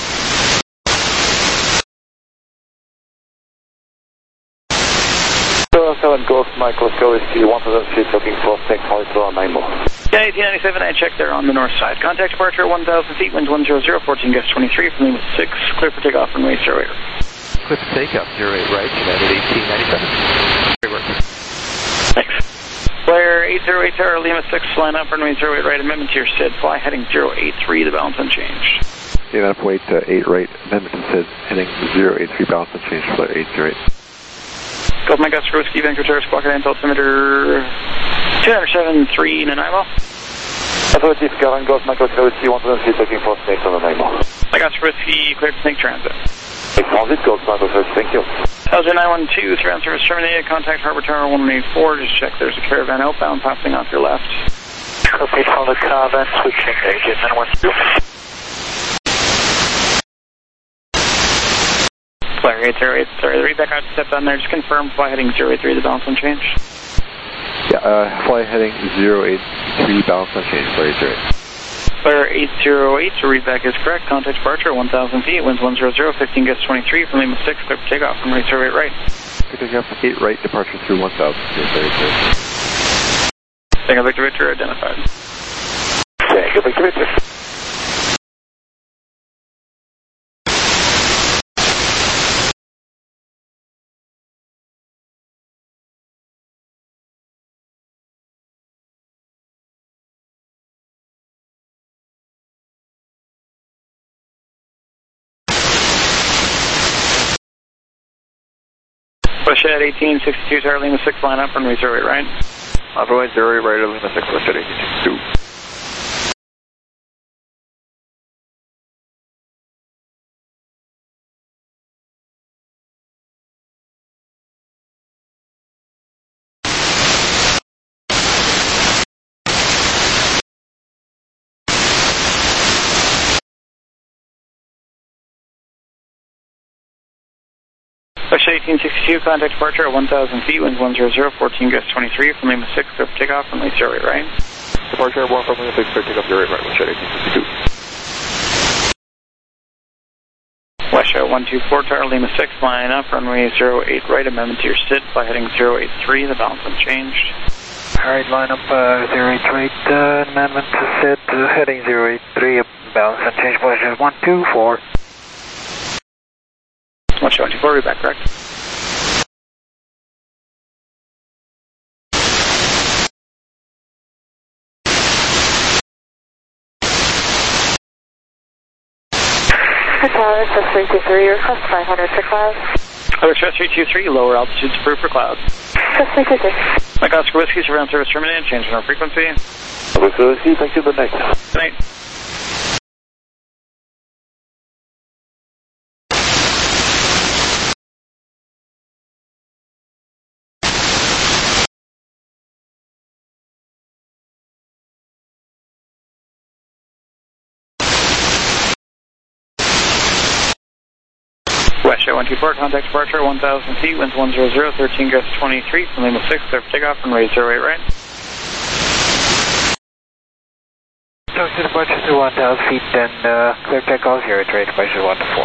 seven Gulf, Michael, go is to one thousand feet, looking for six, also on nine more. Yeah, eighteen ninety-seven, I checked there on the north side. Contact departure at one thousand feet, winds one zero zero, fourteen gust twenty-three from Lima six, clear for takeoff, runway zero eight. Clear for takeoff, zero eight right, United eighteen ninety-seven. Great work. Thanks. Flare eight zero eight, Tower Lima six, line up, runway zero eight right, amendment to your S I D, fly heading zero eight three, the balance unchanged. Yeah, enough weight to eight right, amendment to S I D, heading zero eight three, balance unchanged, flare eight zero eight. Gulf Mike Oscar Whiskey, Vancouver Tower, Squawk Dental, altimeter two nine seven three, Nanaimo. Authority Skyline, Gulf Mike Oscar Whiskey, one thousand feet, looking for snakes on Nanaimo. Mike Oscar Whiskey, cleared for snake transit. Snake transit, Gulf Mike Oscar, thank you. L J nine one two, three on service terminated. Contact Harbor Tower one eight four. Just check there's a caravan outbound passing off your left. Copy from the caravan, switching L J nine one two. Flyer eight zero eight, sorry, the read back out step down there. Just confirm fly heading zero eight three, the balance unchanged. Yeah, uh, fly heading zero eight three, balance unchanged, flyer eight zero eight. Flyer eight zero eight, your read back is correct. Contact departure one thousand feet, winds one zero zero, fifteen gets twenty-three, from Lima six, clear for takeoff from right zero eight right. Picking up eight right, departure through one thousand feet, flyer eight zero eight. Tango Victor Victor identified. Tango Victor Victor. Westhead eighteen sixty-two, Tower Lima six, line up, runway zero eight right. Runway zero eight right, Lima six, Westhead eighteen sixty-two. Westhead eighteen sixty-two, contact departure at one thousand feet, winds one zero zero, fourteen gets twenty-three, from Lima six, clear for takeoff, runway zero eight right. Departure one from Lima six, clear takeoff zero eight right, Westhead eighteen sixty-two. Westhead one two four, Tower Lima six, line up, runway zero eight right, amendment to your S I D, fly heading zero eight three, the balance unchanged. Alright, line up uh, zero eight right, uh, amendment to S I D, uh, heading zero eight three, balance unchanged, Westhead one two four. Westhead one two four, read back correct. Tower, S three two three, request five hundred for clouds. Other S three two three, lower altitudes approved for clouds. S three two three. Mike Oscar Whiskey, surveillance service terminated, change in our frequency. Oscar Whiskey, thank you, good night. Good night. Westhead one two four, contact departure one thousand feet, winds one zero zero, thirteen gets twenty-three, from Lima six, clear for takeoff, and raise zero eight right. So to departure to one thousand feet, then uh, clear takeoff zero eight right, departure one to four.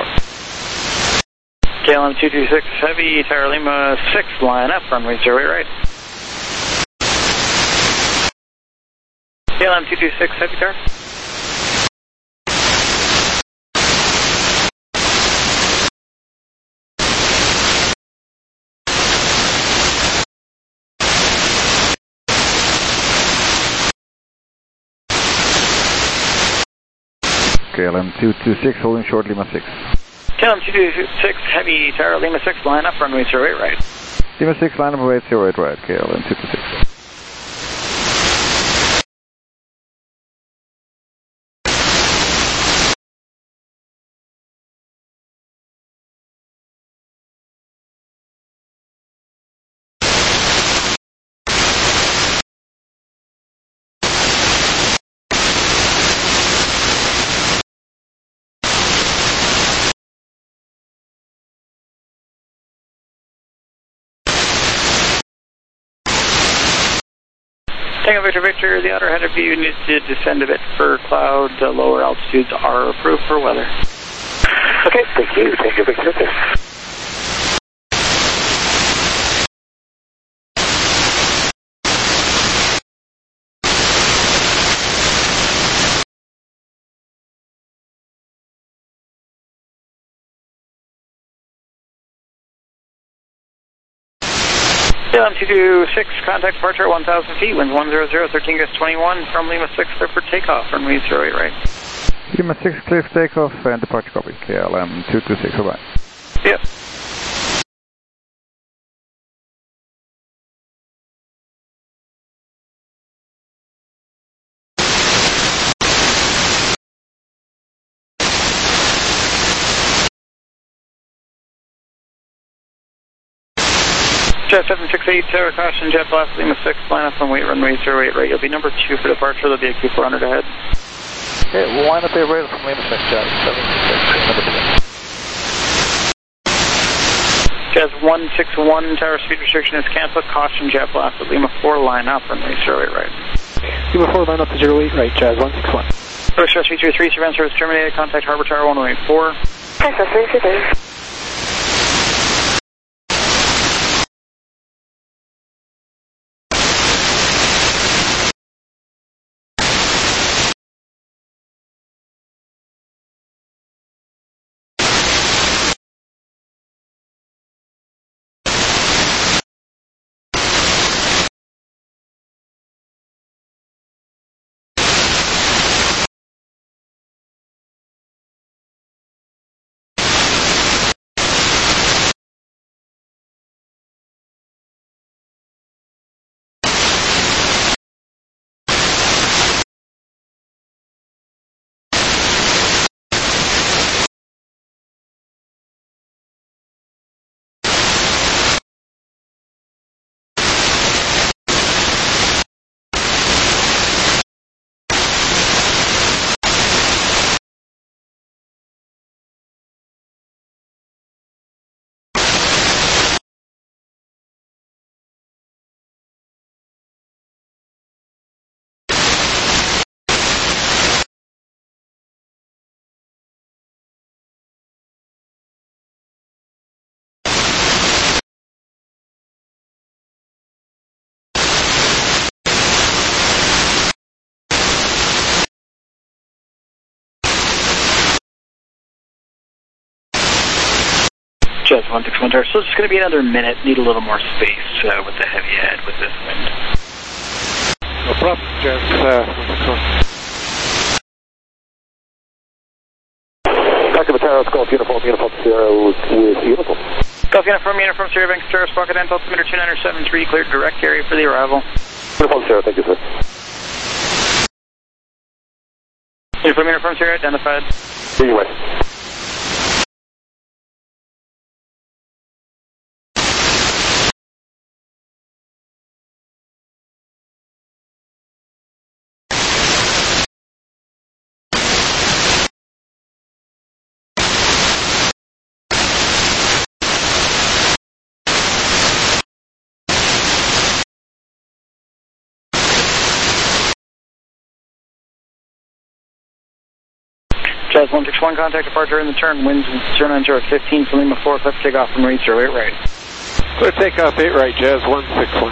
K L M two two six, heavy, Tower Lima six, line up, runway zero eight right. K L M two two six, heavy, Tower. K L M two two six, holding short Lima six. K L M two two six, heavy, Tower Lima six, line up, runway zero eight right. Lima six, line up, away zero eight right, K L M two two six. Tango Victor Victor, the outer head of you needs to descend a bit for cloud. Uh, lower altitudes are approved for weather. Okay, thank you. Tango Victor Victor. K L M two two six, contact departure at one thousand feet, winds one zero zero, thirteen gets twenty-one, from Lima six, clear for takeoff, runway zero eight right. Lima six, clear for takeoff and departure copy, K L M two two six, bye-bye. Yep. Jet seven six eight, Tower caution, jet blast, Lima six, line up on weight, runway zero eight right. You'll be number two for departure, there'll be a Q four hundred ahead. Okay, line up eight right from Lima six, Jet seven six eight, number two. Jet one six one, tower speed restriction is canceled, caution, jet blast at Lima four, line up, runway zero eight right. Lima four, line up to zero eight right, Jazz one six one. Express three three three, surveillance service terminated, contact Harbor Tower one oh eight four. Express three three three. Jet one six one, tower. So it's going to be another minute, need a little more space uh, with the heavy head with this wind. No problem, Jazz uh, one six one. Doctor Mataro, Golf Uniform, Uniform Sierra with Uniform. Golf Uniform, Uniform Sierra, Bank Star, Squawk at altimeter two nine seven three, cleared direct area for the arrival. Uniform Sierra, thank you, sir. Uniform, Uniform Sierra, identified. See you, West. Jazz one six one, contact departure in the turn, winds zero nine zero fifteen for Lima four, clear takeoff from reach zero eight right. Clear takeoff eight right, Jazz one six one.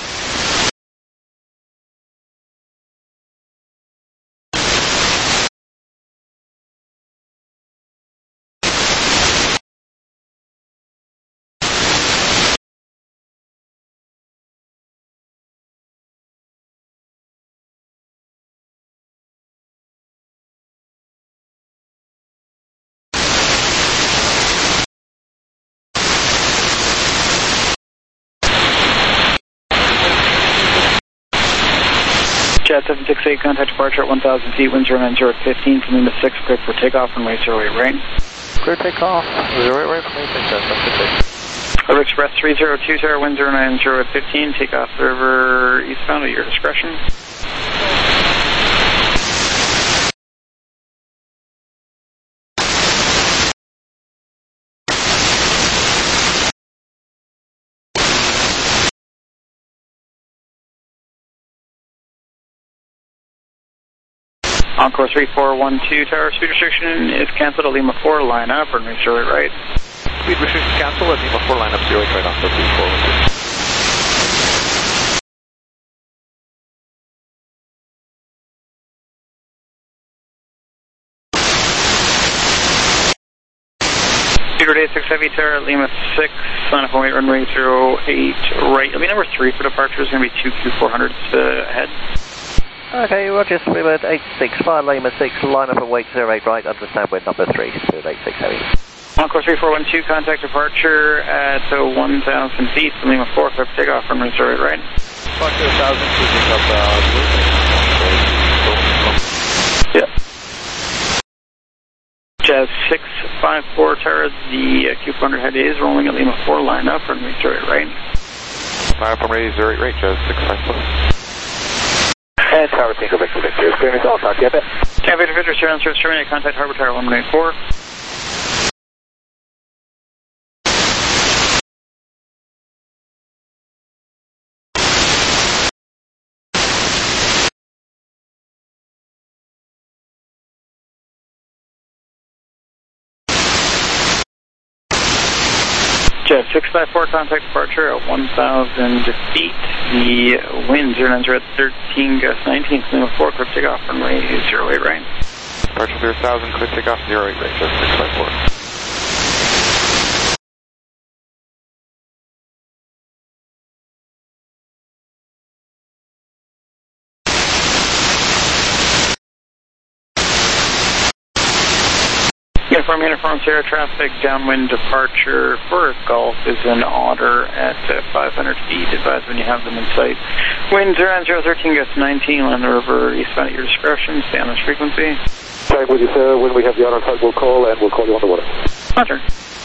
Jet seven six eight, contact departure at one thousand feet, wind zero nine zero fifteen from Lima six, clear for takeoff from runway zero eight right. Clear takeoff, zero eight right from Lima six, Jet seven six eight. Over Express three zero two, tower, wind zero nine zero fifteen, takeoff river eastbound at your discretion. Encore three four one two, tower, speed restriction is cancelled at Lima four, line up, runway zero eight right. Speed restriction cancelled at Lima four, line up zero eight right on three four one two. Speedbird eight six heavy, tower, Lima six, line up on weight, runway zero eight right. It'll be number three for departure, is going to be two Q four hundreds uh, ahead. Okay, Roger, Speedbird eight six five, Lima six, line up and wait zero eight right, understand we're number three, Speedbird eight six heavy. Encore three four one two, contact departure at uh, one thousand feet from Lima four, clear for takeoff from zero eight right. Foxtrot one thousand, picking up uh, yeah. Jazz six five four, tower, the uh, Q four hundred head is rolling at Lima four, line up, runway zero eight right. Line up on ready, zero eight right, Jazz six five four. And Tower Tango Victor Victor, clearance, I'll talk to you a bit. Tango Victor Victor, zero zero, terminate contact Harbor Tower one one eight four. Jet six five four, contact departure at one thousand feet. The wind zero nine zero at thirteen, gust nineteen, Lima four, clear takeoff, runway zero eight right. Departure zero thousand, clear takeoff, zero eight right, Jet six five four. Uniform, uniform, Sierra traffic, downwind departure for Gulf is an Otter at uh, five hundred feet. Advise when you have them in sight. Wind zero nine zero, thirteen, gust nineteen, land the river eastbound at your discretion. Stay on this frequency. Time with you, sir. When we have the Otter tug, we'll call and we'll call you on the water. Roger.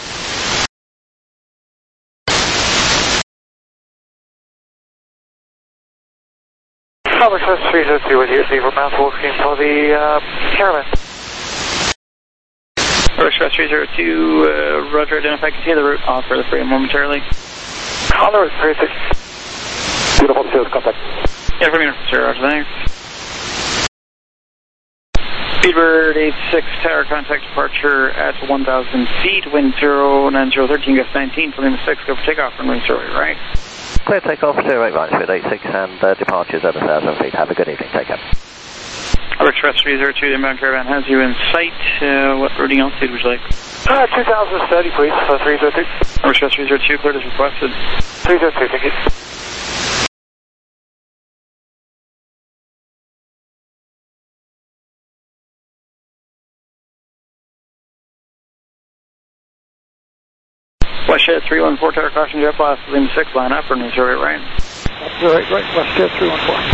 Robert West three zero two with you, Beaver Mouth, looking for the uh, caravan. Express three zero two, uh, Roger, identify, continue the route, offer the frame momentarily. On the route, three six. Beautiful sales contact. Yeah, from here, sir, Roger, thanks. Speedbird eight six, tower contact departure at one thousand feet, wind zero nine zero, thirteen, gust nineteen, Lima six, go for takeoff, runway zero eight right. Clear takeoff, zero eight right, with eight six, and uh, departures at one thousand feet. Have a good evening, take care. Express three zero two, the inbound caravan has you in sight. Uh, what routing altitude would you like? Uh, two thousand thirty, please, for three zero two. Express three zero two, cleared as requested. three zero two, thank you. WestJet three one four, tower caution, jet blast, Lima six, line up, runway zero eight right. zero eight right, WestJet three one four.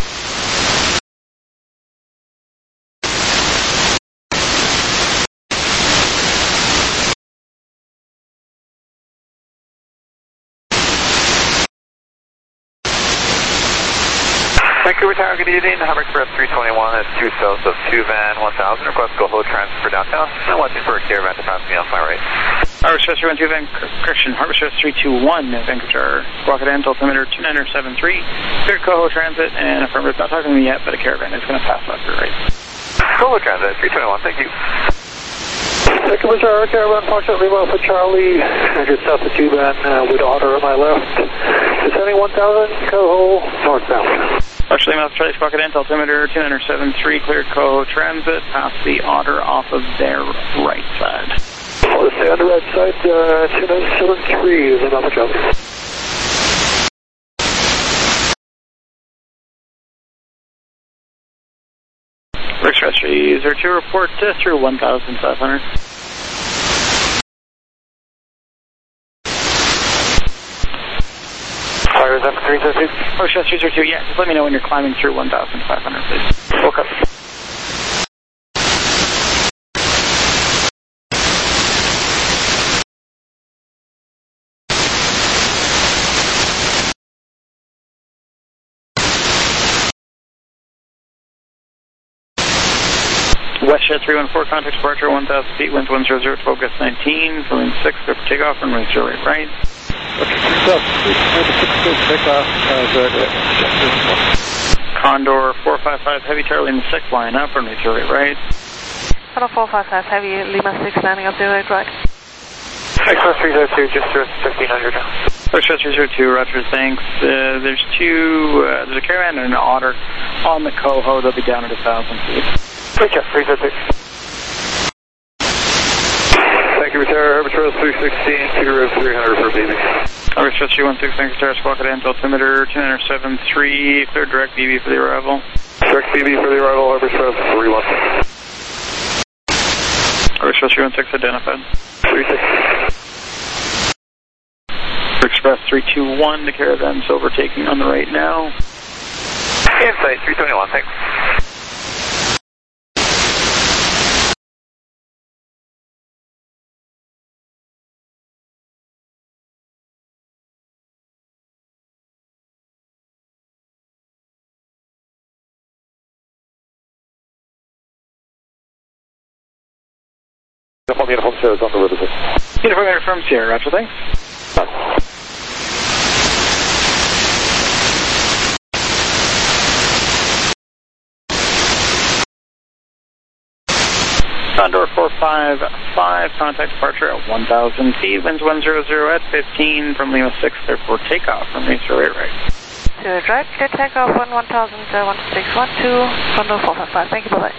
Vancouver Tower, good evening. Hummer Express three twenty-one is two south of two van one thousand. Request go hold transfer for downtown. I'm watching for a caravan to pass me off my right. Harbor Express three one two, Van Correction. Harbor Express three two one, Vancouver Tower. Rocket End, altimeter two nine seven three. Cleared Coho Transit and affirmative. Not talking to me yet, but a caravan is going to pass off your right. Coho Transit three twenty-one, thank you. Vancouver Tower, caravan, Foxtrot Lima for Charlie. I just south of two van uh, with Otter on my left. Descending one thousand, Coho, northbound. Actually, Mouth Charlie Rocket End, altimeter two nine seven three, cleared Coho Transit, past the Otter off of their right side. I'll stay on the right side, uh, two nine seven three is another job. Express three zero two, report uh, through one thousand five hundred. Fire is up three zero two. Oh, Express three zero two, yeah, just let me know when you're climbing through one thousand five hundred, please. Okay. WestJet three one four, contact departure one thousand feet, wind one zero zero, twelve, gust nineteen, Lima six, go for takeoff, runway zero eight right. Okay, so, six, six, takeoff, uh, zero eight right. Condor four five five, heavy tower, Lima six, line up, runway zero eight right. Condor four five five, heavy, Lima six, landing up zero eight right. Express three zero two, just through fifteen hundred now. Express three zero two, Roger, thanks. Uh, there's two, uh, there's a caravan and an Otter on the Coho, they'll be down at one thousand feet. Take care, three zero two. Thank you, Tower, Harbor Express three sixteen, zero three hundred for B B. Harbor Express three one six, thanks, Tower, Squawk at altimeter two nine seven three, clear direct B B for the arrival. Direct B B for the arrival, Harbor Express three one six. Harbor Express three one six identified. three six. Express three two one, the caravan's overtaking on the right now. Insight three twenty-one, thanks. all the uniform Sierras on the river. Uniform Air from Sierra, roger, thanks. Condor four five five, contact departure at one thousand feet, winds one hundred at fifteen from Lima six, clear for takeoff from Lima zero eight right. zero eight right, clear takeoff on one thousand, uh, one six one two, Condor four five five, thank you, bye-bye.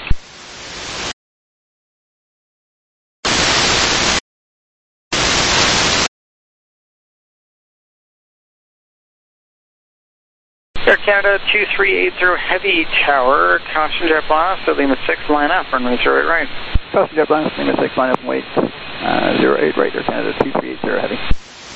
Air Canada two three eight zero Heavy Tower, caution jet blast at Lima six, line up, runway zero eight right. Caution jet blast, Lima six, line up and wait. Uh, zero eight right, Air Canada two three eight zero Heavy.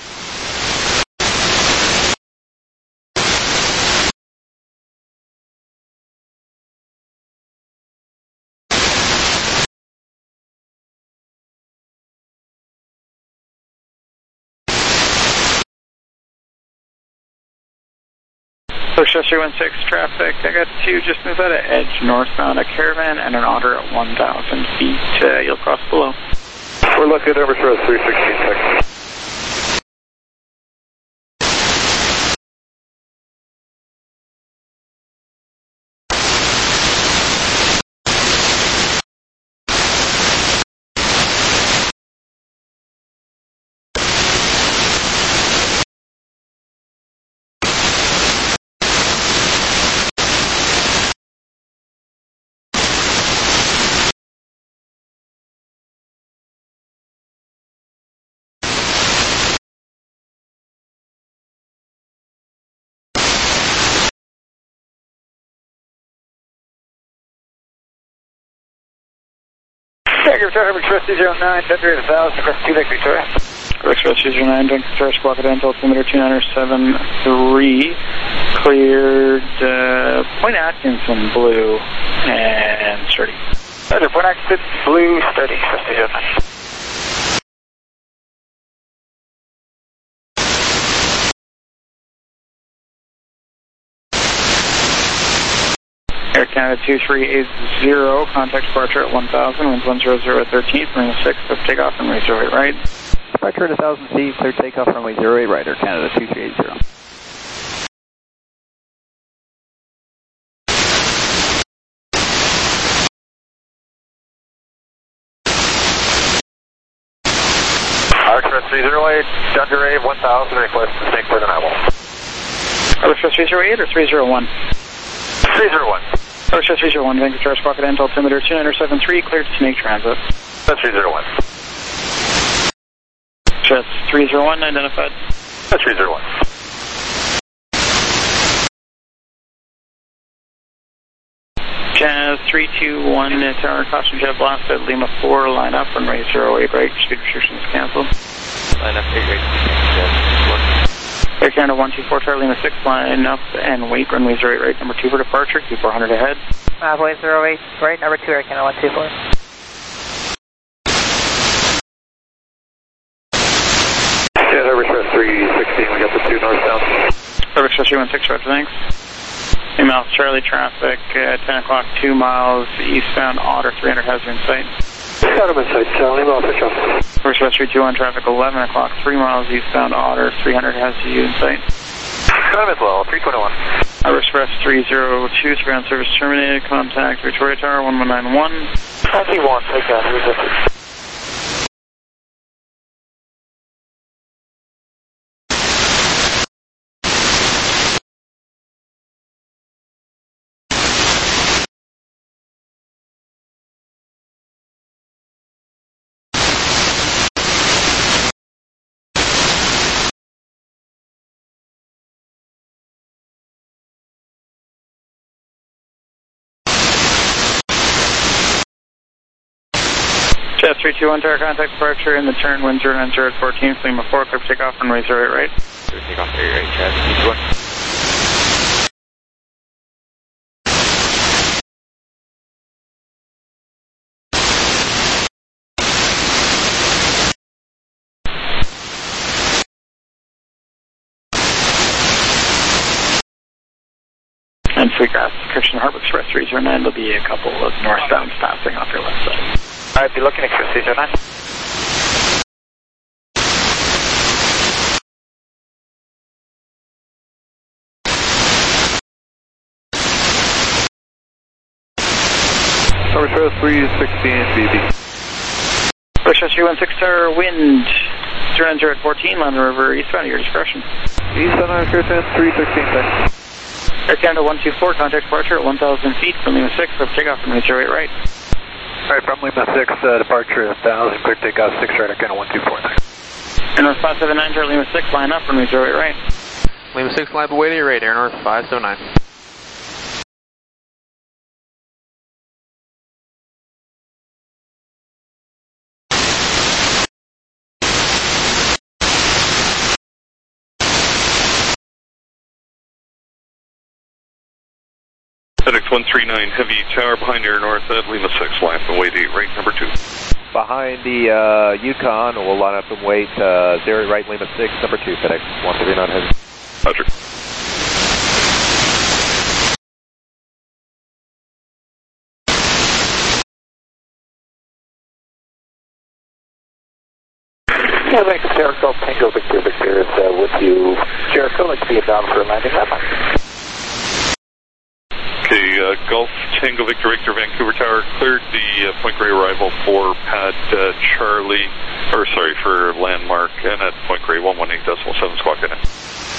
Push three one six traffic, I got two just inside of Edge, northbound, a Caravan and an Otter at one thousand feet. Uh, you'll cross below. We're looking over for three sixteen seconds. Victoria, Express two zero nine, February one thousand, Express two Vic Victoria. Express two zero nine, Victoria, Squawk at altimeter two nine seven three, cleared uh, Point Atkinson, blue, and sturdy. Roger, Point Atkinson, blue, sturdy, Express two zero nine. Air Canada two three eight zero, contact departure at one thousand, winds one hundred at thirteen, runway six, lift takeoff, runway zero eight right. Departure at one thousand feet, clear takeoff, runway zero eight right, Air Canada two three eight zero. Express three zero eight, Thunder A one thousand, request to stay clear than I will. Express three zero eight or three zero one? three zero one. Express three zero one, Vancouver Squawk at altimeter two nine seven three, cleared to Snake Transit. That's three zero one. Express three zero one, identified. That's three zero one. Jazz three two one, tower caution jet blast at Lima four, line up, runway zero eight right, speed restrictions canceled. Line up eight right. Air Canada one two four, Charlie Lima six, line up and wait, runway zero eight right, number two for departure, Q four hundred ahead. Halfway zero eight right, number two, Air Canada one two four. Yeah, over Express three sixteen, we got the two northbound. Over Express three one six, roger, thanks. Email Charlie traffic, uh, ten o'clock, two miles eastbound, Otter three hundred has you in sight. Got him in sight, Charlie, well, for sure. First West three two one traffic, eleven o'clock, three miles eastbound, Otter three hundred has you in sight. Got him as well, three twenty-one. Outer Express three zero two, ground service terminated, contact Victoria Tower one one nine one. twenty-one, take that, resistance. Jet three two one, tower contact departure in the turn, wind zero nine zero at fourteen, Lima four, clear takeoff, runway zero eight right. Clear takeoff, eight right, Chad, two one. And Sweetgrass, Christian Harbor Express three zero nine, there'll be a couple of northbounds passing off your left side. Alright, be looking at Express three zero nine. Harbor Express three sixteen B B. Harbor Express three one six tower, wind two nine zero at fourteen, Land River eastbound at your discretion. Eastbound Harbor Express three sixteen, thanks. Air Canada one two four, contact departure at one thousand feet from Lima six, for takeoff from zero eight right. Alright, from Lima six, uh, departure one thousand, clear takeoff six right, Air Canada one two four, thanks. Air North five seven nine, Lima six, line up from zero eight right. Lima six, line up away to your right, Air North five seven nine. FedEx one three nine, heavy tower behind Air North at Lima six, line up and wait eight right, number two. Behind the uh, Yukon, we'll line up and wait uh, zero right, Lima six, number two, FedEx one three nine heavy. Roger. Yeah, thanks, Jericho. Tango Victor Victor is uh, with you. Jericho, like to be down for a landing that much. Okay, uh, Golf Tango Victor Victor Vancouver Tower cleared the uh, Point Grey arrival for pad uh, Charlie, or sorry, for landmark, and at Point Grey one one eight decimal seven squawk in it.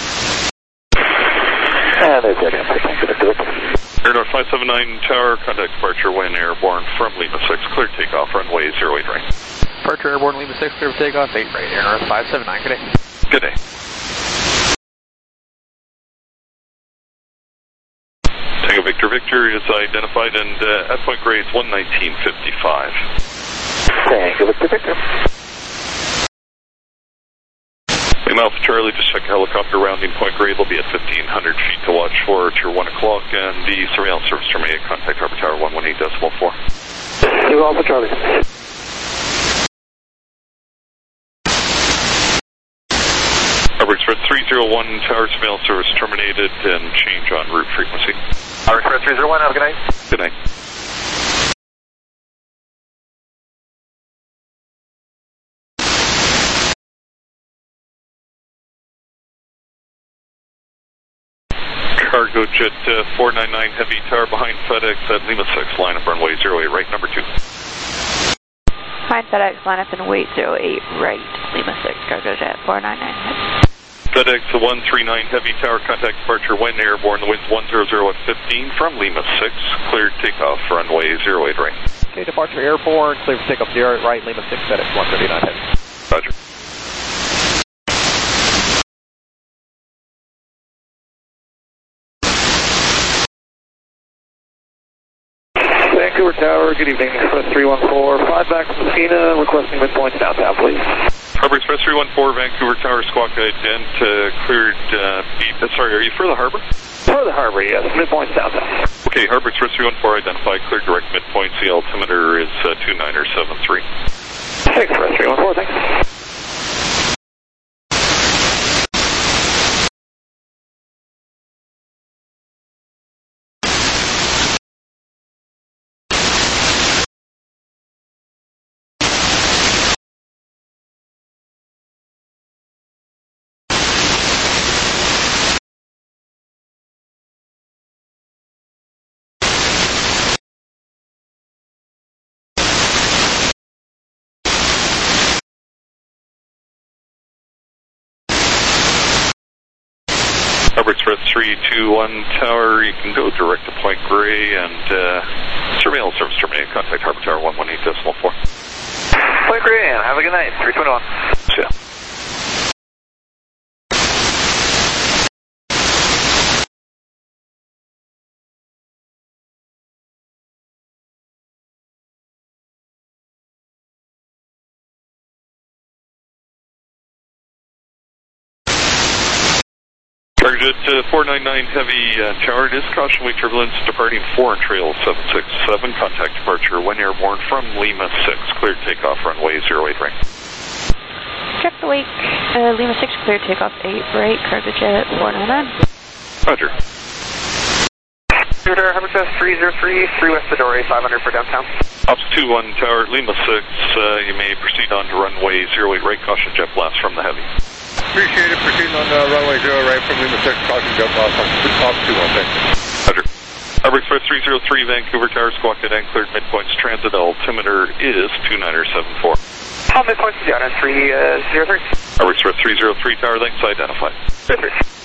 And there's Air Canada Tango Victor Victor. Air North five seven nine Tower, contact departure when airborne from Lima six, clear takeoff, runway zero eight right. Departure airborne Lima six, clear for takeoff eight right, Air North five seven nine, good day. Good day. Tango Victor Victor is identified, and uh, at Point Grey it's one nineteen fifty-five. Tango Victor Victor. Lima Alpha Charlie, just check helicopter rounding Point Grey. They'll be at fifteen hundred feet to watch for at your one o'clock, and the surveillance service terminated. Contact Harbor Tower one one eight decimal four. Lima Alpha Charlie. Harbor Express three zero one, tower surveillance service terminated, and change on route frequency. Harbor Express three zero one, have a good night. Good night. Cargo Jet uh, four nine nine, heavy tower behind FedEx at Lima six, line up runway zero eight right, number two. Behind FedEx, line up and wait zero eight right, Lima six, Cargo Jet four nine nine. FedEx one three nine, heavy tower, contact departure when airborne, the wind's one zero zero at fifteen from Lima six, cleared takeoff, runway zero eight right. Okay, departure airborne, clear for takeoff zero eight right, Lima six, FedEx one thirty-nine heavy. Roger. Vancouver Tower, good evening, Express three one four, five back from Messina, requesting midpoints downtown, please. Harbor Express three one four, Vancouver Tower, squawk ident, uh, cleared, uh, beat, uh, sorry, are you for the harbor? For the harbor, yes, midpoints downtown. Okay, Harbor Express three one four, identified, cleared direct midpoints, the altimeter is uh, two niner seven three. Express three one four, thanks. Harbor Express three two one Tower, you can go direct to Point Grey, and uh, surveillance service terminated. Contact Harbor Tower one one eight decimal four. Point Grey, and have a good night. three twenty-one. See ya. Target uh, four nine nine, heavy uh, tower, it is caution wake turbulence departing four and trail seven six seven, contact departure when airborne from Lima six, cleared takeoff runway zero eight right. Check the wake, uh, Lima six, clear takeoff eight right, Cargo Jet four nine nine. Roger. Tower, Harbor Express three zero three, three West Midori, five hundred for downtown. Ops two one Tower, Lima six, uh, you may proceed on to runway zero eight right, caution jet blast from the heavy. Appreciate it. Proceeding on uh, runway zero right from Lima six, caution jet blast on Ops two one, thanks. Roger. Harbor Express three zero three, Vancouver Tower, squawk at and cleared midpoints. Transit altimeter is two niner seven four. All midpoints, Diana three zero three. Harbor Express three zero three, tower lengths identified. Good,